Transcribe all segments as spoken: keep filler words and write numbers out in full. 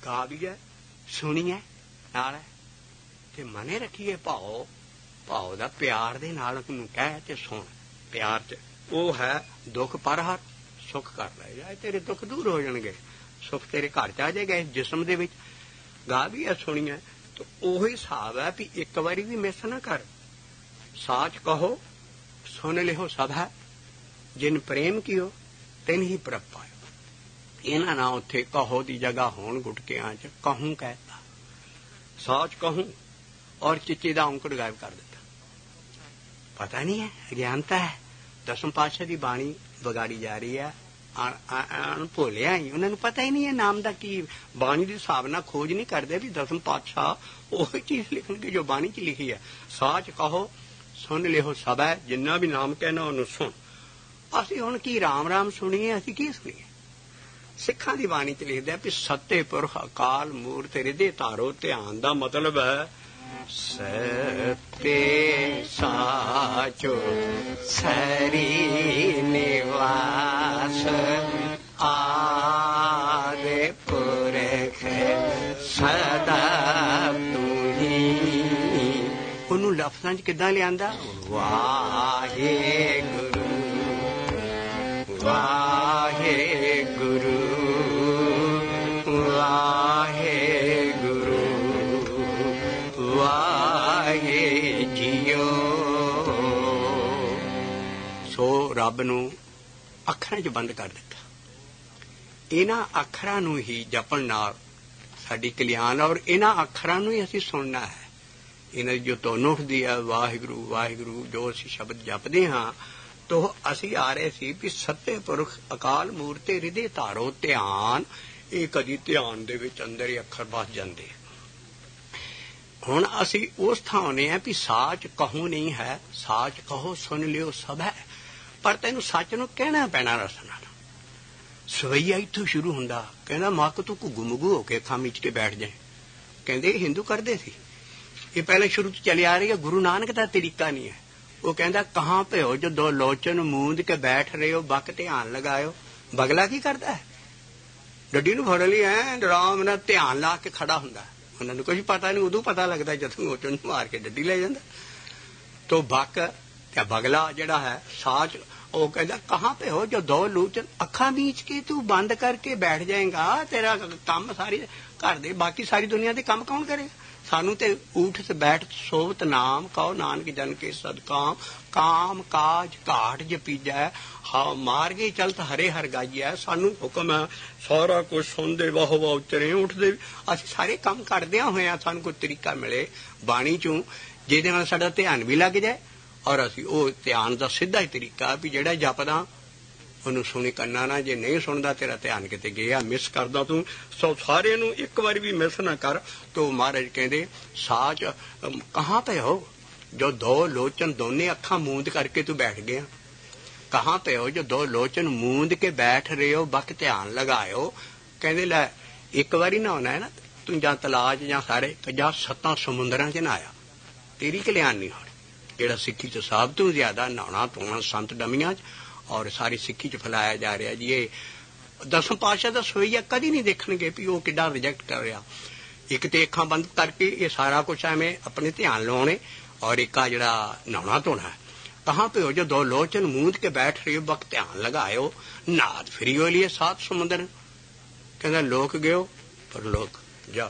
ਗਾ ਵੀ ਹੈ, ਸੁਣੀਏ ਨਾਲ ਤੇ ਮਨੇ ਰੱਖੀਏ ਭਾਓ। ਭਾਓ ਦਾ ਪਿਆਰ ਦੇ ਨਾਲ ਉਹਨੂੰ ਕਹਿ ਤੇ ਸੁਣ। ਪਿਆਰ ਚ ਉਹ ਹੈ ਦੁੱਖ ਪਰ ਹਰ ਸੁੱਖ ਕਰ ਲੈ ਜਾਏ, ਤੇਰੇ ਦੁੱਖ ਦੂਰ ਹੋ ਜਾਣਗੇ, ਸੁੱਖ ਤੇਰੇ ਘਰ ਚ ਆ ਜਾਏਗਾ ਇਸ ਜਿਸਮ ਦੇ ਵਿੱਚ। ਗਾ ਵੀ ਹੈ, ਸੁਣੀਏ। ਤੇ ਉਹੀ ਹਿਸਾਬ ਹੈ ਵੀ ਇੱਕ ਵਾਰੀ ਵੀ ਮਿਸ ਨਾ ਕਰ। ਸਾਚ ਕਹੋ ਸੁਣ ਲਿਓ ਸਭ ਹੈ, ਜਿਨ ਪ੍ਰੇਮ ਕੀਓ ਤਿਨ ਹੀ ਪ੍ਰਭ ਪਾਇਓ। ਇਹਨਾਂ ਨਾਲ ਉੱਥੇ ਕਹੋ ਦੀ ਜਗ੍ਹਾ ਹੋਣ ਗੁਟਕਿਆਂ ਚ ਕਹੂੰ ਕਹਿਤਾ, ਸਾਚ ਕਹੂੰ ਔਰ ਚਿੱਚੇ ਦਾ ਔਂਕੜ ਗਾਇਬ ਕਰ ਦਿੱਤਾ। ਪਤਾ ਨਹੀਂ ਹੈ, ਅਗਿਆਨਤਾ ਹੈ। ਦਸਮ ਪਾਤਸ਼ਾਹ ਦੀ ਬਾਣੀ ਵਿਗਾੜੀ ਜਾ ਰਹੀ ਹੈ, ਭੋਲਿਆ ਹੀ ਉਹਨਾਂ ਨੂੰ ਪਤਾ ਹੀ ਨਹੀਂ ਹੈ ਨਾਮ ਦਾ ਕੀ। ਬਾਣੀ ਦੇ ਹਿਸਾਬ ਨਾਲ ਖੋਜ ਨਹੀਂ ਕਰਦੇ ਵੀ ਦਸਮ ਪਾਤਸ਼ਾਹ ਉਹੀ ਚੀਜ਼ ਲਿਖਣਗੇ ਜੋ ਬਾਣੀ ਚ ਲਿਖੀ ਹੈ। ਸਾਚ ਕਹੋ ਸੁਣ ਲਿਓ ਸਭ ਹੈ, ਜਿੰਨਾ ਵੀ ਨਾਮ ਕਹਿਣਾ ਉਹਨੂੰ ਸੁਣ। ਅਸੀਂ ਹੁਣ ਕੀ ਰਾਮ ਰਾਮ ਸੁਣੀਏ, ਅਸੀਂ ਕੀ ਸੁਣੀਏ? ਸਿੱਖਾਂ ਦੀ ਬਾਣੀ ਚ ਲਿਖਦਾ ਵੀ ਸੱਤੇ ਪੁਰਖ ਅਕਾਲ ਮੂਰਤ ਹਿਰਦੇ ਧਾਰੋ ਧਿਆਨ ਦਾ ਮਤਲਬ ਹੈ ਸਤੇ ਸਾਚੋ ਸਰੀ ਨਿਵਾਸ ਆਦਿ ਪੁਰਖ ਸਦਾ ਤੁਹੀ। ਉਹਨੂੰ ਲਫ਼ਜ਼ਾਂ ਚ ਕਿੱਦਾਂ ਲਿਆਂਦਾ? ਵਾਹਿਗੁਰੂ ਵਾਹਿਗੁਰੂ ਵਾਹਿਗੁਰੂ ਵਾਹਿ ਜੀਓ। ਸੋ ਰੱਬ ਨੂੰ ਅੱਖਰਾਂ ਚ ਬੰਦ ਕਰ ਦਿੱਤਾ। ਇਹਨਾਂ ਅੱਖਰਾਂ ਨੂੰ ਹੀ ਜਪਣ ਨਾਲ ਸਾਡੀ ਕਲਿਆਣ, ਔਰ ਇਹਨਾਂ ਅੱਖਰਾਂ ਨੂੰ ਹੀ ਅਸੀਂ ਸੁਣਨਾ ਹੈ। ਇਹਨਾਂ ਦੀ ਜੋ ਧੁਨ ਉੱਠਦੀ ਹੈ ਵਾਹਿਗੁਰੂ ਵਾਹਿਗੁਰੂ, ਜੋ ਅਸੀਂ ਸ਼ਬਦ ਜਪਦੇ ਹਾਂ, ਤੋ ਅਸੀਂ ਆ ਰਹੇ ਸੀ ਵੀ ਸੱਤੇ ਪੁਰਖ ਅਕਾਲ ਮੂਰਤ ਹਿਰਦੇ ਧਾਰੋ ਧਿਆਨ। ਇਹ ਕਦੀ ਧਿਆਨ ਦੇ ਵਿੱਚ ਅੰਦਰ ਹੀ ਅੱਖਰ ਵੱਸ ਜਾਂਦੇ। ਹੁਣ ਅਸੀਂ ਉਸ ਥਾਂ ਆਉਂਦੇ ਹਾਂ ਵੀ ਸਾਚ ਕਹੂੰ ਨਹੀਂ ਹੈ, ਸਾਚ ਕਹੋ ਸੁਣ ਲਿਓ ਸਭ ਹੈ। ਪਰ ਤੈਨੂੰ ਸੱਚ ਨੂੰ ਕਹਿਣਾ ਪੈਣਾ ਰਸ ਨਾਲ। ਸਵਈਆ ਇੱਥੋਂ ਸ਼ੁਰੂ ਹੁੰਦਾ। ਕਹਿੰਦਾ ਮੱਕ ਤੂੰ ਘੁੱਗੂ ਮੁੱਗੂ ਹੋ ਕੇ ਅੱਖਾਂ ਮੀਚ ਕੇ ਬੈਠ ਜਾਏ। ਕਹਿੰਦੇ ਹਿੰਦੂ ਕਰਦੇ ਸੀ ਇਹ, ਪਹਿਲੇ ਸ਼ੁਰੂ ਤੋਂ ਚੱਲੇ ਆ ਰਹੀ ਹੈ। ਗੁਰੂ ਨਾਨਕ ਦਾ ਤਰੀਕਾ ਨਹੀਂ ਹੈ। ਉਹ ਕਹਿੰਦਾ ਕਹਾਂ ਪੇ ਹੋ ਜੋ ਦੋ ਲੋਚਨ ਮੂੰਦ ਕੇ ਬੈਠ ਰਹੇ ਹੋ, ਬਕ ਧਿਆਨ ਲਗਾਇਓ। ਬਗਲਾ ਕੀ ਕਰਦਾ ਹੈ? ਡੱਡੀ ਨੂੰ ਫੜ ਲਈ ਐ ਆਰਾਮ ਨਾਲ ਧਿਆਨ ਲਾ ਕੇ ਖੜਾ ਹੁੰਦਾ। ਉਹਨਾਂ ਨੂੰ ਕੁਝ ਪਤਾ ਨਹੀਂ, ਉਦੋਂ ਪਤਾ ਲੱਗਦਾ ਜਦੋਂ ਲੋਚਨ ਮਾਰ ਕੇ ਡੱਡੀ ਲੈ ਜਾਂਦਾ। ਤੋ ਬਕ ਤੇ ਬਗਲਾ ਜਿਹੜਾ ਹੈ ਸਾਚ, ਉਹ ਕਹਿੰਦਾ ਕਹਾਂ ਪੇ ਹੋ ਜੋ ਦੋ ਲੋਚਨ, ਅੱਖਾਂ ਮੀਚ ਕੇ ਤੂੰ ਬੰਦ ਕਰਕੇ ਬੈਠ ਜਾਏਗਾ। ਤੇਰਾ ਕੰਮ ਸਾਰੀ ਘਰ ਦੇ ਬਾਕੀ ਸਾਰੀ ਦੁਨੀਆ ਦੇ ਕੰਮ ਕੌਣ ਕਰੇਗਾ? ਸਾਨੂੰ ਤੇ ਊਠ ਤੇ ਬੈਠ ਸੋਵਤ ਨਾਮ ਕਹੋ ਨਾਨਕ ਜਨ ਕੇ ਸਦਕਾਮ, ਕਾਮ ਕਾਜ ਘਾਟ ਜਪੀਜੈ ਹਾਂ ਮਾਰ ਗਏ ਚਲਤ ਹਰੇ ਹਰ ਗਾਈਐ। ਸਾਨੂੰ ਹੁਕਮ ਹੈ ਸਾਰਾ ਕੁਝ ਸੁਣਦੇ ਵਾਹ ਵਾਹ ਉਚਰੇ ਉੱਠਦੇ। ਅਸੀਂ ਸਾਰੇ ਕੰਮ ਕਰਦਿਆਂ ਹੋਇਆਂ ਸਾਨੂੰ ਕੋਈ ਤਰੀਕਾ ਮਿਲੇ ਬਾਣੀ ਚੋਂ ਜਿਹਦੇ ਨਾਲ ਸਾਡਾ ਧਿਆਨ ਵੀ ਲੱਗ ਜਾਏ, ਔਰ ਅਸੀਂ ਉਹ ਧਿਆਨ ਦਾ ਸਿੱਧਾ ਹੀ ਤਰੀਕਾ ਵੀ ਜਿਹੜਾ ਜਪਦਾ ਉਹਨੂੰ ਸੁਣੀ ਕੰਨਾਂ ਨਾਲ। ਜੇ ਨਹੀਂ ਸੁਣਦਾ ਤੇਰਾ ਧਿਆਨ ਕਿਤੇ ਗਿਆ, ਮਿਸ ਕਰਦਾ ਤੂੰ। ਸੋ ਸਾਰੇ ਨੂੰ ਇੱਕ ਵਾਰੀ ਵੀ ਮਿਸ ਨਾ ਕਰ। ਤੋ ਮਹਾਰਾਜ ਕਹਿੰਦੇ ਸਾਚ ਕਹਾਂ ਪਏ ਹੋ ਜੋ ਦੋ ਲੋਚਨ, ਦੋਨੇ ਅੱਖਾਂ ਮੂੰਦ ਕਰਕੇ ਤੂੰ ਬੈਠ ਗਿਆ। ਕਹਾਂ ਪਏ ਹੋ ਜੋ ਦੋ ਲੋਚਨ ਮੂੰਦ ਕੇ ਬੈਠ ਰਹੇ ਹੋ, ਬਕ ਧਿਆਨ ਲਗਾਇਓ। ਕਹਿੰਦੇ ਲੈ ਇੱਕ ਵਾਰੀ ਨਹਾਉਣਾ ਹੈ ਨਾ ਤੂੰ, ਜਾਂ ਤਲਾਅ ਚ ਜਾਂ ਸਾਰੇ ਜਾਂ ਸੱਤਾਂ ਸਮੁੰਦਰਾਂ ਚ ਨਹਾਇਆ, ਤੇਰੀ ਕਲਿਆਣ ਨਹੀਂ ਹੋਣੀ। ਜਿਹੜਾ ਸਿੱਖੀ ਚ ਸਭ ਤੋਂ ਜ਼ਿਆਦਾ ਨਹਾਉਣਾ ਧੋਣਾ ਸੰਤ ਡਮੀਆਂ ਚ ਔਰ ਸਾਰੀ ਸਿੱਖੀ ਚ ਫੈਲਾਇਆ ਜਾ ਰਿਹਾ ਜੀ। ਇਹ ਦਸਮ ਪਾਤਸ਼ਾਹ ਦਾ ਸਵਈਆ ਕਦੀ ਨਹੀਂ ਦੇਖਣਗੇ ਵੀ ਉਹ ਕਿੱਦਾਂ ਰਿਜੈਕਟ ਕਰ ਰਿਹਾ। ਇੱਕ ਤੇ ਅੱਖਾਂ ਬੰਦ ਕਰਕੇ ਇਹ ਸਾਰਾ ਕੁਛ ਐਵੇਂ ਆਪਣੇ ਧਿਆਨ ਲਾਉਣੇ, ਔਰ ਇੱਕ ਆ ਜਿਹੜਾ ਨਹਾਉਣਾ ਧੋਣਾ ਹੈ। ਕਹਾਂ ਪੇ ਹੋ ਜੋ ਦੋ ਲੋਚਨ ਮੂੰਦ ਕੇ ਬੈਠ ਰਹੇ ਹੋ, ਬਕ ਧਿਆਨ ਲਗਾਇਓ। ਨਾਦ ਫਿਰਿਓ ਲਿਏ ਸਾਤ ਸਮੁੰਦਰ। ਕਹਿੰਦਾ ਲੋਕ ਗਿਓ ਪਰ ਲੋਕ ਜਾ।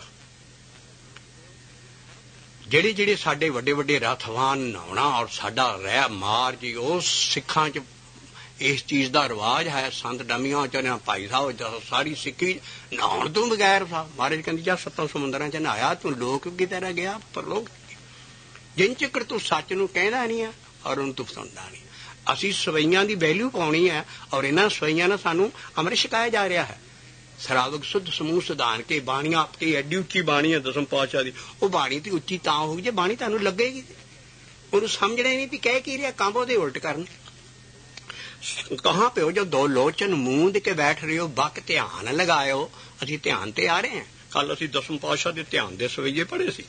ਜਿਹੜੇ ਜਿਹੜੇ ਸਾਡੇ ਵੱਡੇ ਵੱਡੇ ਰਥਵਾਨ ਨਹਾਉਣਾ ਔਰ ਸਾਡਾ ਰਹਿ ਮਾਰ ਜੀ, ਉਸ ਸਿੱਖਾਂ ਚ ਇਸ ਚੀਜ਼ ਦਾ ਰਿਵਾਜ ਹੈ। ਸੰਤ ਡਮੀਆਂ ਚ ਭਾਈ ਸਾਹਿਬ ਸਾਰੀ ਸਿੱਖੀ ਨਹਾਉਣ ਤੋਂ ਬਗੈਰ ਮਹਾਰਾਜ ਕਹਿੰਦੀ ਜਾ ਸੱਤਾਂ ਸਮੁੰਦਰਾਂ ਚ ਨਹਾਇਆ ਤੂੰ, ਲੋਕ ਕੀ ਤਰ੍ਹਾਂ ਗਿਆ ਪਰ ਲੋਕ ਜਿੰਨ ਚਿਕਰ ਤੂੰ ਸੱਚ ਨੂੰ ਕਹਿੰਦਾ ਨਹੀਂ ਆ ਔਰ ਉਹਨੂੰ ਤੂੰ ਸੁਣਦਾ ਨਹੀਂ। ਅਸੀਂ ਸਵਈਆਂ ਦੀ ਵੈਲਿਊ ਪਾਉਣੀ ਹੈ, ਔਰ ਇਹਨਾਂ ਸਵਈਆਂ ਨਾਲ ਸਾਨੂੰ ਅੰਮ੍ਰਿਤ ਛਕਾਇਆ ਜਾ ਰਿਹਾ ਹੈ। ਸਰਾਵਕ ਸੁੱਧ ਸਮੂਹ ਸਿਧਾਨ ਕੇ ਬਾਣੀਆਂ ਆਪਣੀ ਐਡੀ ਉੱਚੀ ਬਾਣੀ ਹੈ ਦਸਮ ਪਾਤਸ਼ਾਹ ਦੀ। ਉਹ ਬਾਣੀ ਤੇ ਉੱਚੀ ਤਾਂ ਹੋਊਗੀ ਜੇ ਬਾਣੀ ਤੁਹਾਨੂੰ ਲੱਗੇਗੀ। ਉਹਨੂੰ ਸਮਝਣਾ ਹੀ ਨਹੀਂ ਵੀ ਕਹਿ ਕੀ ਰਿਹਾ, ਕੰਮ ਉਹਦੇ ਉਲਟ ਕਰਨ। ਕਹਾਂ ਪੇ ਹੋ ਜੋ ਦੋ ਲੋਚਨ ਮੂੰਦ ਕੇ ਬੈਠ ਰਹੇ ਹੋ, ਬਕ ਧਿਆਨ ਲਗਾਇਓ। ਅਸੀਂ ਧਿਆਨ ਤੇ ਆ ਰਹੇ ਹਾਂ। ਕੱਲ ਅਸੀਂ ਦਸਮ ਪਾਤਸ਼ਾਹ ਦੇ ਧਿਆਨ ਦੇ ਸਵਈਏ ਪੜ੍ਹੇ ਸੀ।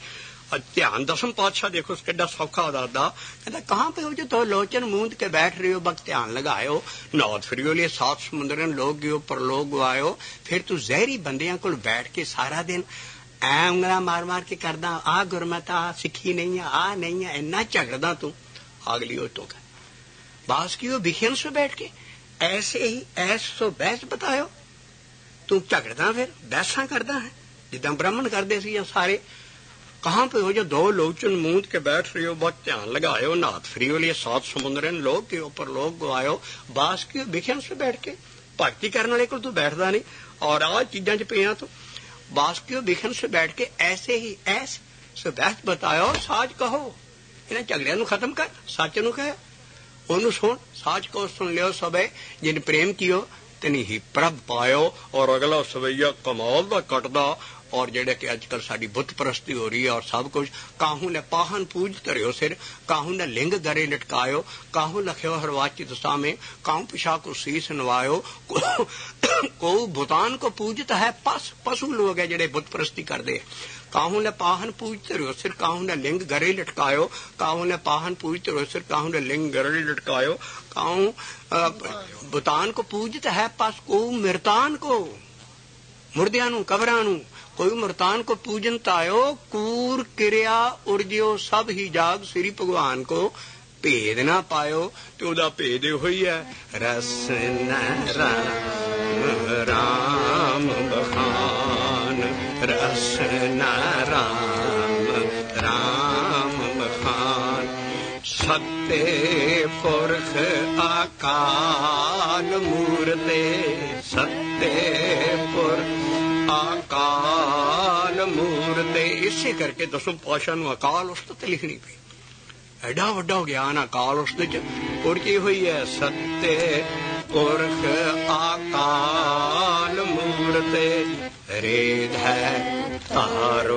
ध्यान दसम पातशाह देखो कितना सौखा दादा कहता कहाँ पे हो जो तो लोचन मूंद के बैठ रहे हो बक ध्यान लगायो नौत फिरियो लिए सात समुद्रन लोग गयो परलोक गवायो फिर तू जहरी बंदियां को बैठ के सारा दिन ऐ उंगला मार मार के करदा आ गुरमता सिखी नहीं है आ नहीं है इन्ना झगड़दा तू अगली हो तो बास की बिखियन से बैठ के ऐसे ही ऐसो बहस बतायो तू झगड़दा फिर बहसा करदा है जिदा ब्राह्मण करते सी सारे कहाँ पे हो जो दो लोचन मूंद के बैठ रही हो बहुत ध्यान लगायो नाथ फ्री हो लिए सात समुद्रन लोग के ऊपर लोग गवायो बास की बिखियन से बैठ के भक्ति करने वाले को तू बैठदा नहीं और आज चीजा च पिया तू बास की बिखियन से बैठ के ऐसे ही ऐसे बहस बतायो साज कहो इन्हें झगड़िया नू खत्म कर सच नू कह ओनू सुन साज को सुन लियो सबे जिन प्रेम कियो तिनी ही प्रभ पायो और अगला सवैया कमाल दा कटदा और जेड़े कि अजकल साडी बुत परस्ती हो रही है और सब कुछ काहू ने पाहन पूज धरियो सिर काहू ने लिंग गरे लटकायो काहू लखियो हरवाची दशा में काहू पिछा को शीस नवायो को, को भूतान को पूजता है पस पशु लोग है जेड़े बुत परस्ती करते काहू ने पाहन पूज धरियो सिर काहू ने लिंग गरे लटकायो काहू ने पाहन पूज धरियो सिर काहू ने लिंग गरे लटकायो काहू भूतान को पूजता है पस को मृतान को मुर्दियां नू कबरां नू कोई मृतान को पूजन तायो कूर क्रिया उर्जियो सब ही जाग श्री भगवान को भेद ना पायो तो ओदा भेद होई है रस न राम राम बखान रस न राम राम बखान सत्य पुरख अकाल मूर्ते सत्य पुरख अकाल मूर्ते इसे करके दसों पातशाह नूं अकाल उस्तत लिखनी पई एडा वड्डा ज्ञान अकाल उस्तत उर्जी हुई है सत्य पुरख अकाल मूर्ते रेद है तारो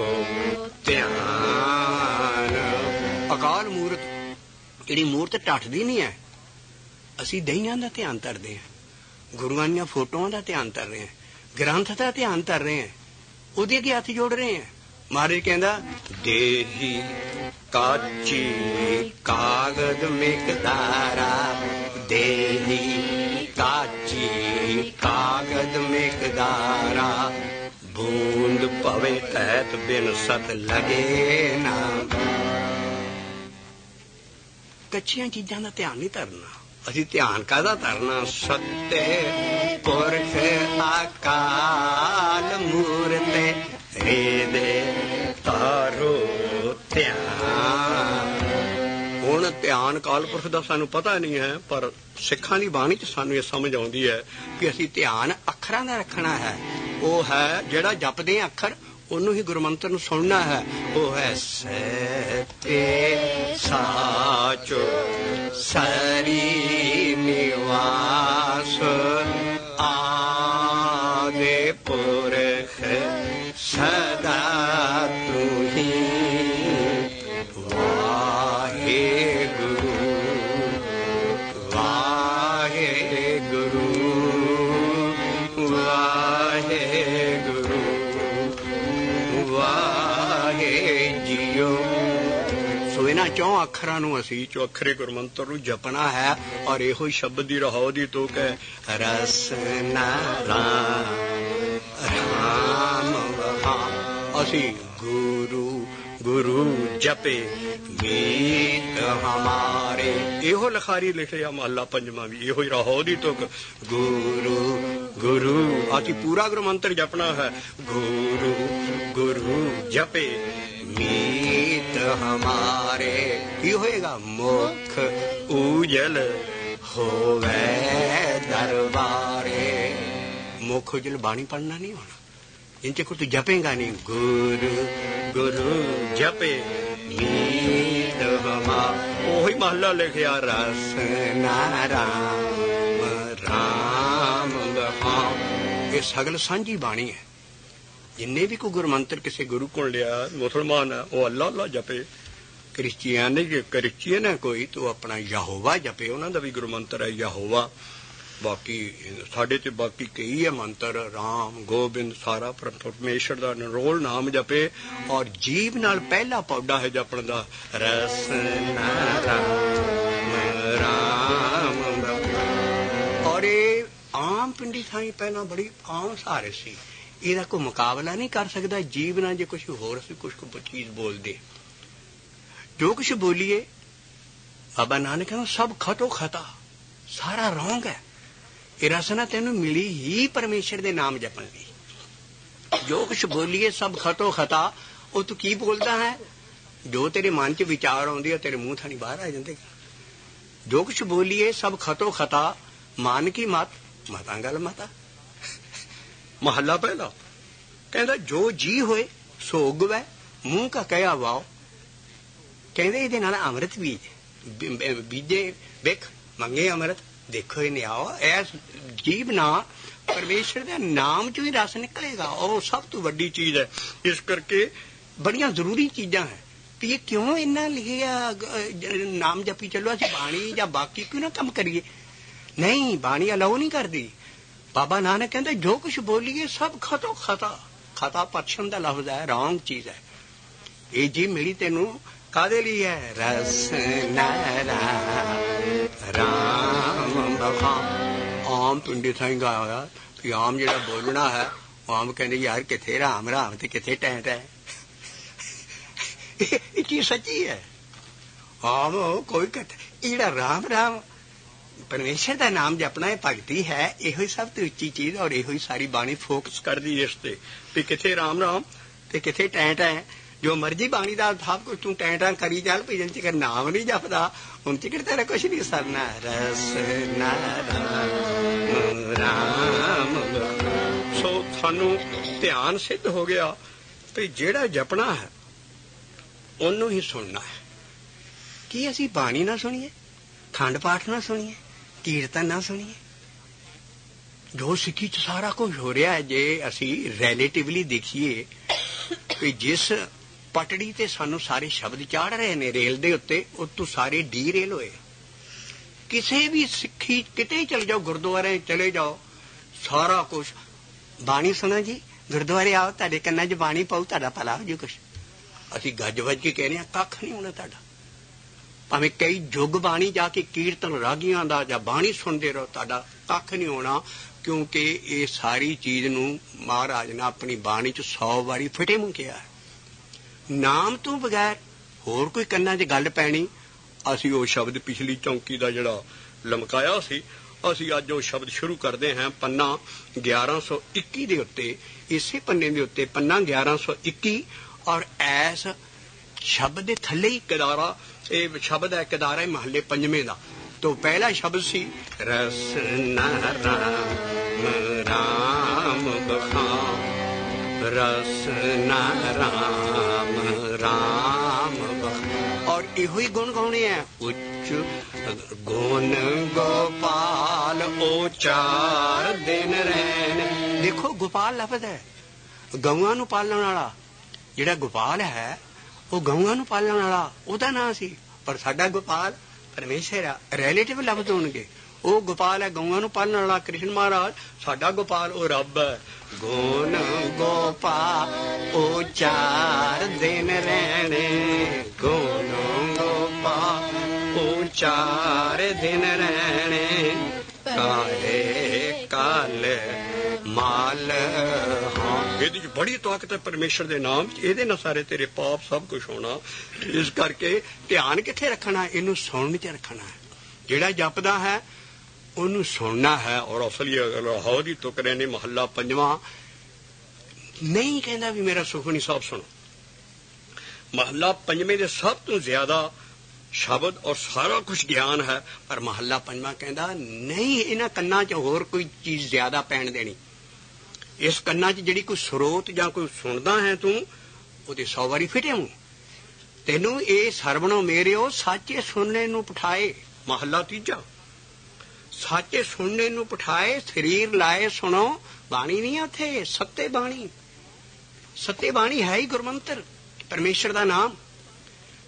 ध्यान अकाल मूर्त जिहड़ी मूर्त टटदी नहीं है असीं दहियां दा ध्यान धरदे हैं गुरुआं दीआं फोटोआं दा ध्यान धर रहे हैं ग्रंथ का ध्यान कर रहे हैं उहदे अगे हथ जोड़ रहे हैं महाराज कहंदा देही काची कागज मिकदारा देही काची कागज मिकदारा बूंद पवे तहत बिन सत लगे ना कच्चियां चीजां दा ध्यान नहीं धरना असी ध्यान काहदा धरना सत्य पुरख अकाल मूर्ते रेदे तारो ध्यान हुण ध्यान काल पुरख दा सानू पता नहीं है पर सिखां दी बाणी च सानू ये समझ आउंदी है कि असी ध्यान अखरां दा रखना है वो है जेड़ा जपदे अखर ओनू ही गुरमंत्र नू सुनना है वो है सत्य साचो सरी निवास आदे पुरख सदा तू ही वाहे गुरु वाहे गुरु वाहे गुरु वाहे जियो सो इन्हां चौं अखरां नूं असीं चौखरे गुरमंत्र नूं जपना है और इहो शब्द दी रहो दी तो कह रस न राम राम वहां असीं गुरु गुरु जपे मीत हमारे इहो लखारी लिखिया महला पंजवां भी इहो ही रहो दी तो गुरु गुरु असीं पूरा गुरमंत्र जपना है गुरु गुरु जपे मीत हमारे की होएगा मुख उजल होवे दरबारे मुख उजल बाणी पढ़ना नहीं होना इनके को तू जपेगा नहीं गुरु गुरु जपे मीत हमारे ओही महला लिखिया रस नाराम राम वहां ये सगल सांझी बाणी है जिन्ने भी कोई गुरमंत्र किसी गुरु को लिया मुसलमान है वो अल्लाह अल्लाह जपे क्रिश्चियन क्रिश्चियन है कोई तो अपना यहोवा जपे उन्होंने भी गुरमंत्र है यहोवा ਬਾਕੀ ਸਾਡੇ ਤੇ ਬਾਕੀ ਕਈ ਹੈ ਮੰਤਰ, ਰਾਮ ਗੋਬਿੰਦ ਸਾਰਾ ਪਰਮੇਸ਼ਰ ਦਾ ਨਿਰੋਲ ਨਾਮ ਜਪੇ ਔਰ ਜੀਭ ਨਾਲ ਪਹਿਲਾ ਪੌੜਾ ਹੈ ਜਪਣ ਦਾ ਰਸਨਾ ਰਾਮ ਰਾਮ। ਔਰ ਇਹ ਆਮ ਪਿੰਡੀ ਥਾਈ ਪਹਿਲਾਂ ਬੜੀ ਆਮ ਸਾਰੇ ਸੀ, ਇਹਦਾ ਕੋਈ ਮੁਕਾਬਲਾ ਨਹੀਂ ਕਰ ਸਕਦਾ ਜੀਭ ਨਾਲ। ਜੇ ਕੁਛ ਹੋਰ ਅਸੀਂ ਕੁਛ ਚੀਜ਼ ਬੋਲਦੇ, ਜੋ ਕੁਛ ਬੋਲੀਏ ਬਾਬਾ ਨਾਨਕ ਕਹਿੰਦਾ ਸਭ ਖਤੋ ਖਤਾ, ਸਾਰਾ ਰੌਂਗ ਹੈ। ਇਹ ਰਸਨਾ ਤੈਨੂੰ ਮਿਲੀ ਹੀ ਪਰਮੇਸ਼ਰ ਦੇ ਨਾਮ ਜਪਣ ਲਈ। ਜੋ ਕੁਛ ਬੋਲੀਏ ਸਭ ਖਤੋ ਖਤਾ, ਉਹ ਤੂੰ ਕੀ ਬੋਲਦਾ ਹੈ? ਜੋ ਤੇਰੇ ਮਨ 'ਚ ਵਿਚਾਰ ਆਉਂਦੇ ਆ ਤੇਰੇ ਮੂੰਹ ਥਾਣੀ ਬਾਹਰ ਆ ਜਾਂਦੇ। ਜੋ ਕੁਛ ਬੋਲੀਏ ਸਭ ਖਤੋ ਖਤਾ, ਮਨ ਕੀ ਮਤ ਮਤਾਂ ਗੱਲ ਮਤਾ। ਮਹੱਲਾ ਪਹਿਲਾ ਕਹਿੰਦਾ ਜੋ ਜੀ ਹੋਏ ਸੋ ਉਗਵੈ, ਮੂੰਹ ਕਾ ਕਹਿਆ ਵਾਓ। ਕਹਿੰਦੇ ਇਹਦੇ ਨਾਲ ਅੰਮ੍ਰਿਤ ਬੀਜ ਬੀਜੇ ਵੇਖ ਮੰਗੇ ਅੰਮ੍ਰਿਤ। ਦੇਖੋ ਇਹ ਨਿਆਓ ਐਸ ਜੀਭ ਨਾਲ ਪਰਮੇਸ਼ਰ ਦੇ ਨਾਮ ਚੋਂ ਹੀ ਰਸ ਨਿਕਲੇਗਾ, ਉਹ ਸਭ ਤੋਂ ਵੱਡੀ ਚੀਜ਼ ਹੈ। ਇਸ ਕਰਕੇ ਬੜੀਆਂ ਜ਼ਰੂਰੀ ਚੀਜ਼ਾਂ ਹੈ ਵੀ ਇਹ ਕਿਉਂ ਇੰਨਾ ਲਿਖਿਆ ਨਾਮ ਜਪੀ ਚੱਲੋ, ਅਸੀਂ ਬਾਣੀ ਜਾਂ ਬਾਕੀ ਕਿਉਂ ਨਾ ਕੰਮ ਕਰੀਏ? ਨਹੀਂ, ਬਾਣੀ ਅਲਾਓ ਨਹੀਂ ਕਰਦੀ। ਬਾਬਾ ਨਾਨਕ ਕਹਿੰਦੇ ਜੋ ਕੁਛ ਬੋਲੀਏ ਸਭ ਖਤੋ ਖਤਾ। ਖਤਾ ਪਛਮ ਦਾ ਲਫ਼ਜ਼ ਹੈ, ਰੌਂਗ ਚੀਜ਼ ਹੈ। ਇਹ ਜੀ ਮਿਲੀ ਤੈਨੂੰ ਕਾਹਦੇ ਲਈ ਹੈ? ਰਸਨਾ ਰਾਮ ਬਖਾ। ਆਮ ਪਿੰਡੀ ਥਾਈ ਗਾਇਆ ਹੋਇਆ ਵੀ ਆਮ ਜਿਹੜਾ ਬੋਲਣਾ ਹੈ, ਆਮ ਕਹਿੰਦੇ ਯਾਰ ਕਿੱਥੇ ਰਾਮ ਰਾਮ ਤੇ ਕਿੱਥੇ ਟੈਂ ਟੈਂ। ਇਹ ਚੀਜ਼ ਸੱਚੀ ਹੈ। ਆਮ ਕੋਈ ਕਿੱਥੇ ਜਿਹੜਾ ਰਾਮ ਰਾਮ ਪਰਮੇਸ਼ਰ ਦਾ ਨਾਮ ਜਪਣਾ ਹੈ, ਭਗਤੀ ਹੈ। ਇਹੋ ਹੀ ਸਭ ਤੋਂ ਉੱਚੀ ਚੀਜ਼ ਔਰ ਇਹੋ ਹੀ ਸਾਰੀ ਬਾਣੀ ਫੋਕਸ ਕਰਦੀ ਇਸ ਤੇ ਵੀ ਕਿੱਥੇ ਰਾਮ ਰਾਮ ਤੇ ਕਿੱਥੇ ਟੈਂ ਟੈਂ। ਜੋ ਮਰਜੀ ਬਾਣੀ ਦਾ ਸਭ ਕੁਝ ਤੂੰ ਟੈਂ ਟੈਂ ਕਰੀ ਚੱਲ ਪਈ, ਜਿੰਨ ਚਿਕਰ ਨਾਮ ਨਹੀਂ ਜਪਦਾ ਹੁਣ ਚਿਕਰ ਤੇਰਾ ਕੁਛ ਨਹੀਂ ਸਰਨਾ। ਰਸਨਾ ਰਾਮ। ਸੋ ਸਾਨੂੰ ਧਿਆਨ ਸਿੱਧ ਹੋ ਗਿਆ ਵੀ ਜਿਹੜਾ ਜਪਣਾ ਹੈ ਉਹਨੂੰ ਹੀ ਸੁਣਨਾ ਹੈ। ਕੀ ਅਸੀਂ ਬਾਣੀ ਨਾ ਸੁਣੀਏ, ਖੰਡ ਪਾਠ ਨਾ ਸੁਣੀਏ, ਕੀਰਤਨ ਨਾ ਸੁਣੀਏ? ਜੋ ਸਿੱਖੀ ਚ ਸਾਰਾ ਕੁਝ ਹੋ ਰਿਹਾ ਹੈ, ਜੇ ਅਸੀਂ ਰਿਲੇਟਿਵਲੀ ਦੇਖੀਏ ਕਿ ਜਿਸ ਪਟੜੀ ਤੇ ਸਾਨੂੰ ਸਾਰੇ ਸ਼ਬਦ ਚਾੜ ਰਹੇ ਨੇ ਰੇਲ ਦੇ ਉੱਤੇ, ਉੱਤੋਂ ਸਾਰੇ ਡੀ ਰੇਲ ਹੋਏ। ਕਿਸੇ ਵੀ ਸਿੱਖੀ ਕਿਤੇ ਚਲੇ ਜਾਓ, ਗੁਰਦੁਆਰੇ ਚਲੇ ਜਾਓ, ਸਾਰਾ ਕੁਛ ਬਾਣੀ ਸੁਣੋ ਜੀ। ਗੁਰਦੁਆਰੇ ਆਓ, ਤੁਹਾਡੇ ਕੰਨਾਂ 'ਚ ਬਾਣੀ ਪਾਓ, ਤੁਹਾਡਾ ਭਲਾ ਹੋ ਜੂ। ਕੁਛ ਅਸੀਂ ਗੱਜ ਵੱਜ ਕੇ ਕਹਿੰਦੇ ਹਾਂ, ਕੱਖ ਨਹੀਂ ਹੋਣਾ ਤੁਹਾਡਾ। ਭਾਵੇਂ ਕਈ ਯੁੱਗ ਬਾਣੀ ਜਾ ਕੇ ਕੀਰਤਨ ਰਾਗੀਆਂ ਦਾ ਜਾਂ ਬਾਣੀ ਸੁਣਦੇ ਰਹੋ, ਤੁਹਾਡਾ ਕੱਖ ਨਹੀਂ ਹੋਣਾ। ਕਿਉਂਕਿ ਇਹ ਸਾਰੀ ਚੀਜ਼ ਨੂੰ ਮਹਾਰਾਜ ਨੇ ਆਪਣੀ ਬਾਣੀ 'ਚ ਸੌ ਵਾਰੀ ਫਿਟੇ ਮੂੰਹ ਕਿਹਾ। ਨਾਮ ਤੋਂ ਬਗੈਰ ਹੋਰ ਕੋਈ ਕੰਨਾਂ 'ਚ ਗੱਲ ਪੈਣੀ। ਅਸੀਂ ਉਹ ਸ਼ਬਦ ਪਿਛਲੀ ਚੌਂਕੀ ਦਾ ਜਿਹੜਾ ਲਮਕਾਇਆ ਸੀ, ਅਸੀਂ ਅੱਜ ਉਹ ਸ਼ਬਦ ਸ਼ੁਰੂ ਕਰਦੇ ਹਾਂ ਪੰਨਾ ਗਿਆਰਾਂ ਸੌ ਇੱਕੀ ਦੇ ਉੱਤੇ। ਇਸੇ ਪੰਨੇ ਦੇ ਉੱਤੇ ਪੰਨਾ ਗਿਆਰਾਂ ਸੌ ਇੱਕੀ ਔਰ ਐਸ ਸ਼ਬਦ ਦੇ ਥੱਲੇ ਹੀ ਕਿਦਾਰਾ। ਇਹ ਸ਼ਬਦ ਹੈ ਕਿਦਾਰਾ ਮਹੱਲੇ ਪੰਜਵੇਂ ਦਾ। ਤੋਂ ਪਹਿਲਾ ਸ਼ਬਦ ਸੀ ਰਸਨਾ ਰਾਮ ਰਾਮ ਬਖਾ। ਰਸਨਾ ਰਾਮ ਰਾਮ ਬਖਾ। ਔਰ ਇਹੋ ਹੀ ਗੁਣ ਗਾਉਣੇ ਆ। ਉੱਚ ਗੁਣ ਗੋਪਾਲ ਉਚਾਰ ਦਿਨ ਰਹਿਣ। ਦੇਖੋ ਗੋਪਾਲ ਲਫ਼ਜ਼ ਹੈ, ਗਊਆਂ ਨੂੰ ਪਾਲਣ ਵਾਲਾ। ਜਿਹੜਾ ਗੋਪਾਲ ਹੈ ਉਹ ਗਊਆਂ ਨੂੰ ਪਾਲਣ ਵਾਲਾ, ਉਹਦਾ ਨਾਂ ਸੀ। ਪਰ ਸਾਡਾ ਗੋਪਾਲ ਪਰਮੇਸ਼ਰ ਆ। ਰਿਲੇਟਿਵ ਲਫ਼ਜ਼ ਹੋਣਗੇ। ਉਹ ਗੋਪਾਲ ਹੈ ਗਊਆਂ ਨੂੰ ਪਾਲਣ ਵਾਲਾ ਕ੍ਰਿਸ਼ਨ ਮਹਾਰਾਜ। ਸਾਡਾ ਗੋਪਾਲ ਉਹ ਰੱਬ ਹੈ। ਗੁਣ ਗੋਪਾਲ ਉਚਾਰ ਦਿਨ ਰਹਿਣੇ। ਗੁਣ ਗੋਪਾਲ ਉਚਾਰ ਦਿਨ ਰਹਿਣੇ। ਕਾਲੇ ਕਾਲ ਮਾਲ। ਹਾਂ, ਇਹਦੀ ਬੜੀ ਤਾਕਤ ਹੈ ਪਰਮੇਸ਼ਰ ਦੇ ਨਾਮ ਚ। ਇਹਦੇ ਨਾਲ ਸਾਰੇ ਤੇਰੇ ਪਾਪ ਸਭ ਕੁਝ ਹੋਣਾ। ਇਸ ਕਰਕੇ ਧਿਆਨ ਕਿੱਥੇ ਰੱਖਣਾ? ਇਹਨੂੰ ਸੁਣਨ ਚ ਰੱਖਣਾ ਹੈ। ਜਿਹੜਾ ਜਪਦਾ ਹੈ ਉਹਨੂੰ ਸੁਣਨਾ ਹੈ। ਔਰ ਅਸਲੀ ਹੌ ਦੀ ਤੁਕਰੇ ਨੇ ਮਹੱਲਾ ਪੰਜਵਾਂ ਨਹੀਂ ਕਹਿੰਦਾ ਵੀ ਮੇਰਾ ਸੁਖਮਨੀ ਸਾਹਿਬ ਸੁਣੋ। ਮਹੱਲਾ ਪੰਜਵੇਂ ਦੇ ਸਭ ਤੋਂ ਜ਼ਿਆਦਾ ਸ਼ਬਦ ਔਰ ਸਾਰਾ ਕੁਝ ਗਿਆਨ ਹੈ। ਪਰ ਮਹੱਲਾ ਪੰਜਵਾਂ ਕਹਿੰਦਾ ਨਹੀਂ, ਇਹਨਾਂ ਕੰਨਾਂ 'ਚ ਹੋਰ ਕੋਈ ਚੀਜ਼ ਜ਼ਿਆਦਾ ਪੈਣ ਦੇਣੀ। ਇਸ ਕੰਨਾਂ 'ਚ ਜਿਹੜੀ ਕੋਈ ਸਰੋਤ ਜਾਂ ਕੋਈ ਸੁਣਦਾ ਹੈ ਤੂੰ, ਉਹਦੇ ਸੌ ਵਾਰੀ ਫਿਟੇ ਮੂੰਹ। ਤੈਨੂੰ ਇਹ ਸਰਵਣੋ ਮੇਰਿਓ ਸਾਚੇ ਸੁਣਨੇ ਨੂੰ ਪਠਾਏ। ਮਹੱਲਾ ਤੀਜਾ ਸਾਚੇ ਸੁਣਨੇ ਨੂੰ ਪਠਾਏ। ਸਰੀਰ ਲਾਏ ਸੁਣੋ। ਬਾਣੀ ਨਹੀਂ ਉੱਥੇ, ਸੱਤੇ ਬਾਣੀ। ਸੱਤੇ ਬਾਣੀ ਹੈ ਹੀ ਗੁਰਮੰਤਰ, ਪਰਮੇਸ਼ਰ ਦਾ ਨਾਮ।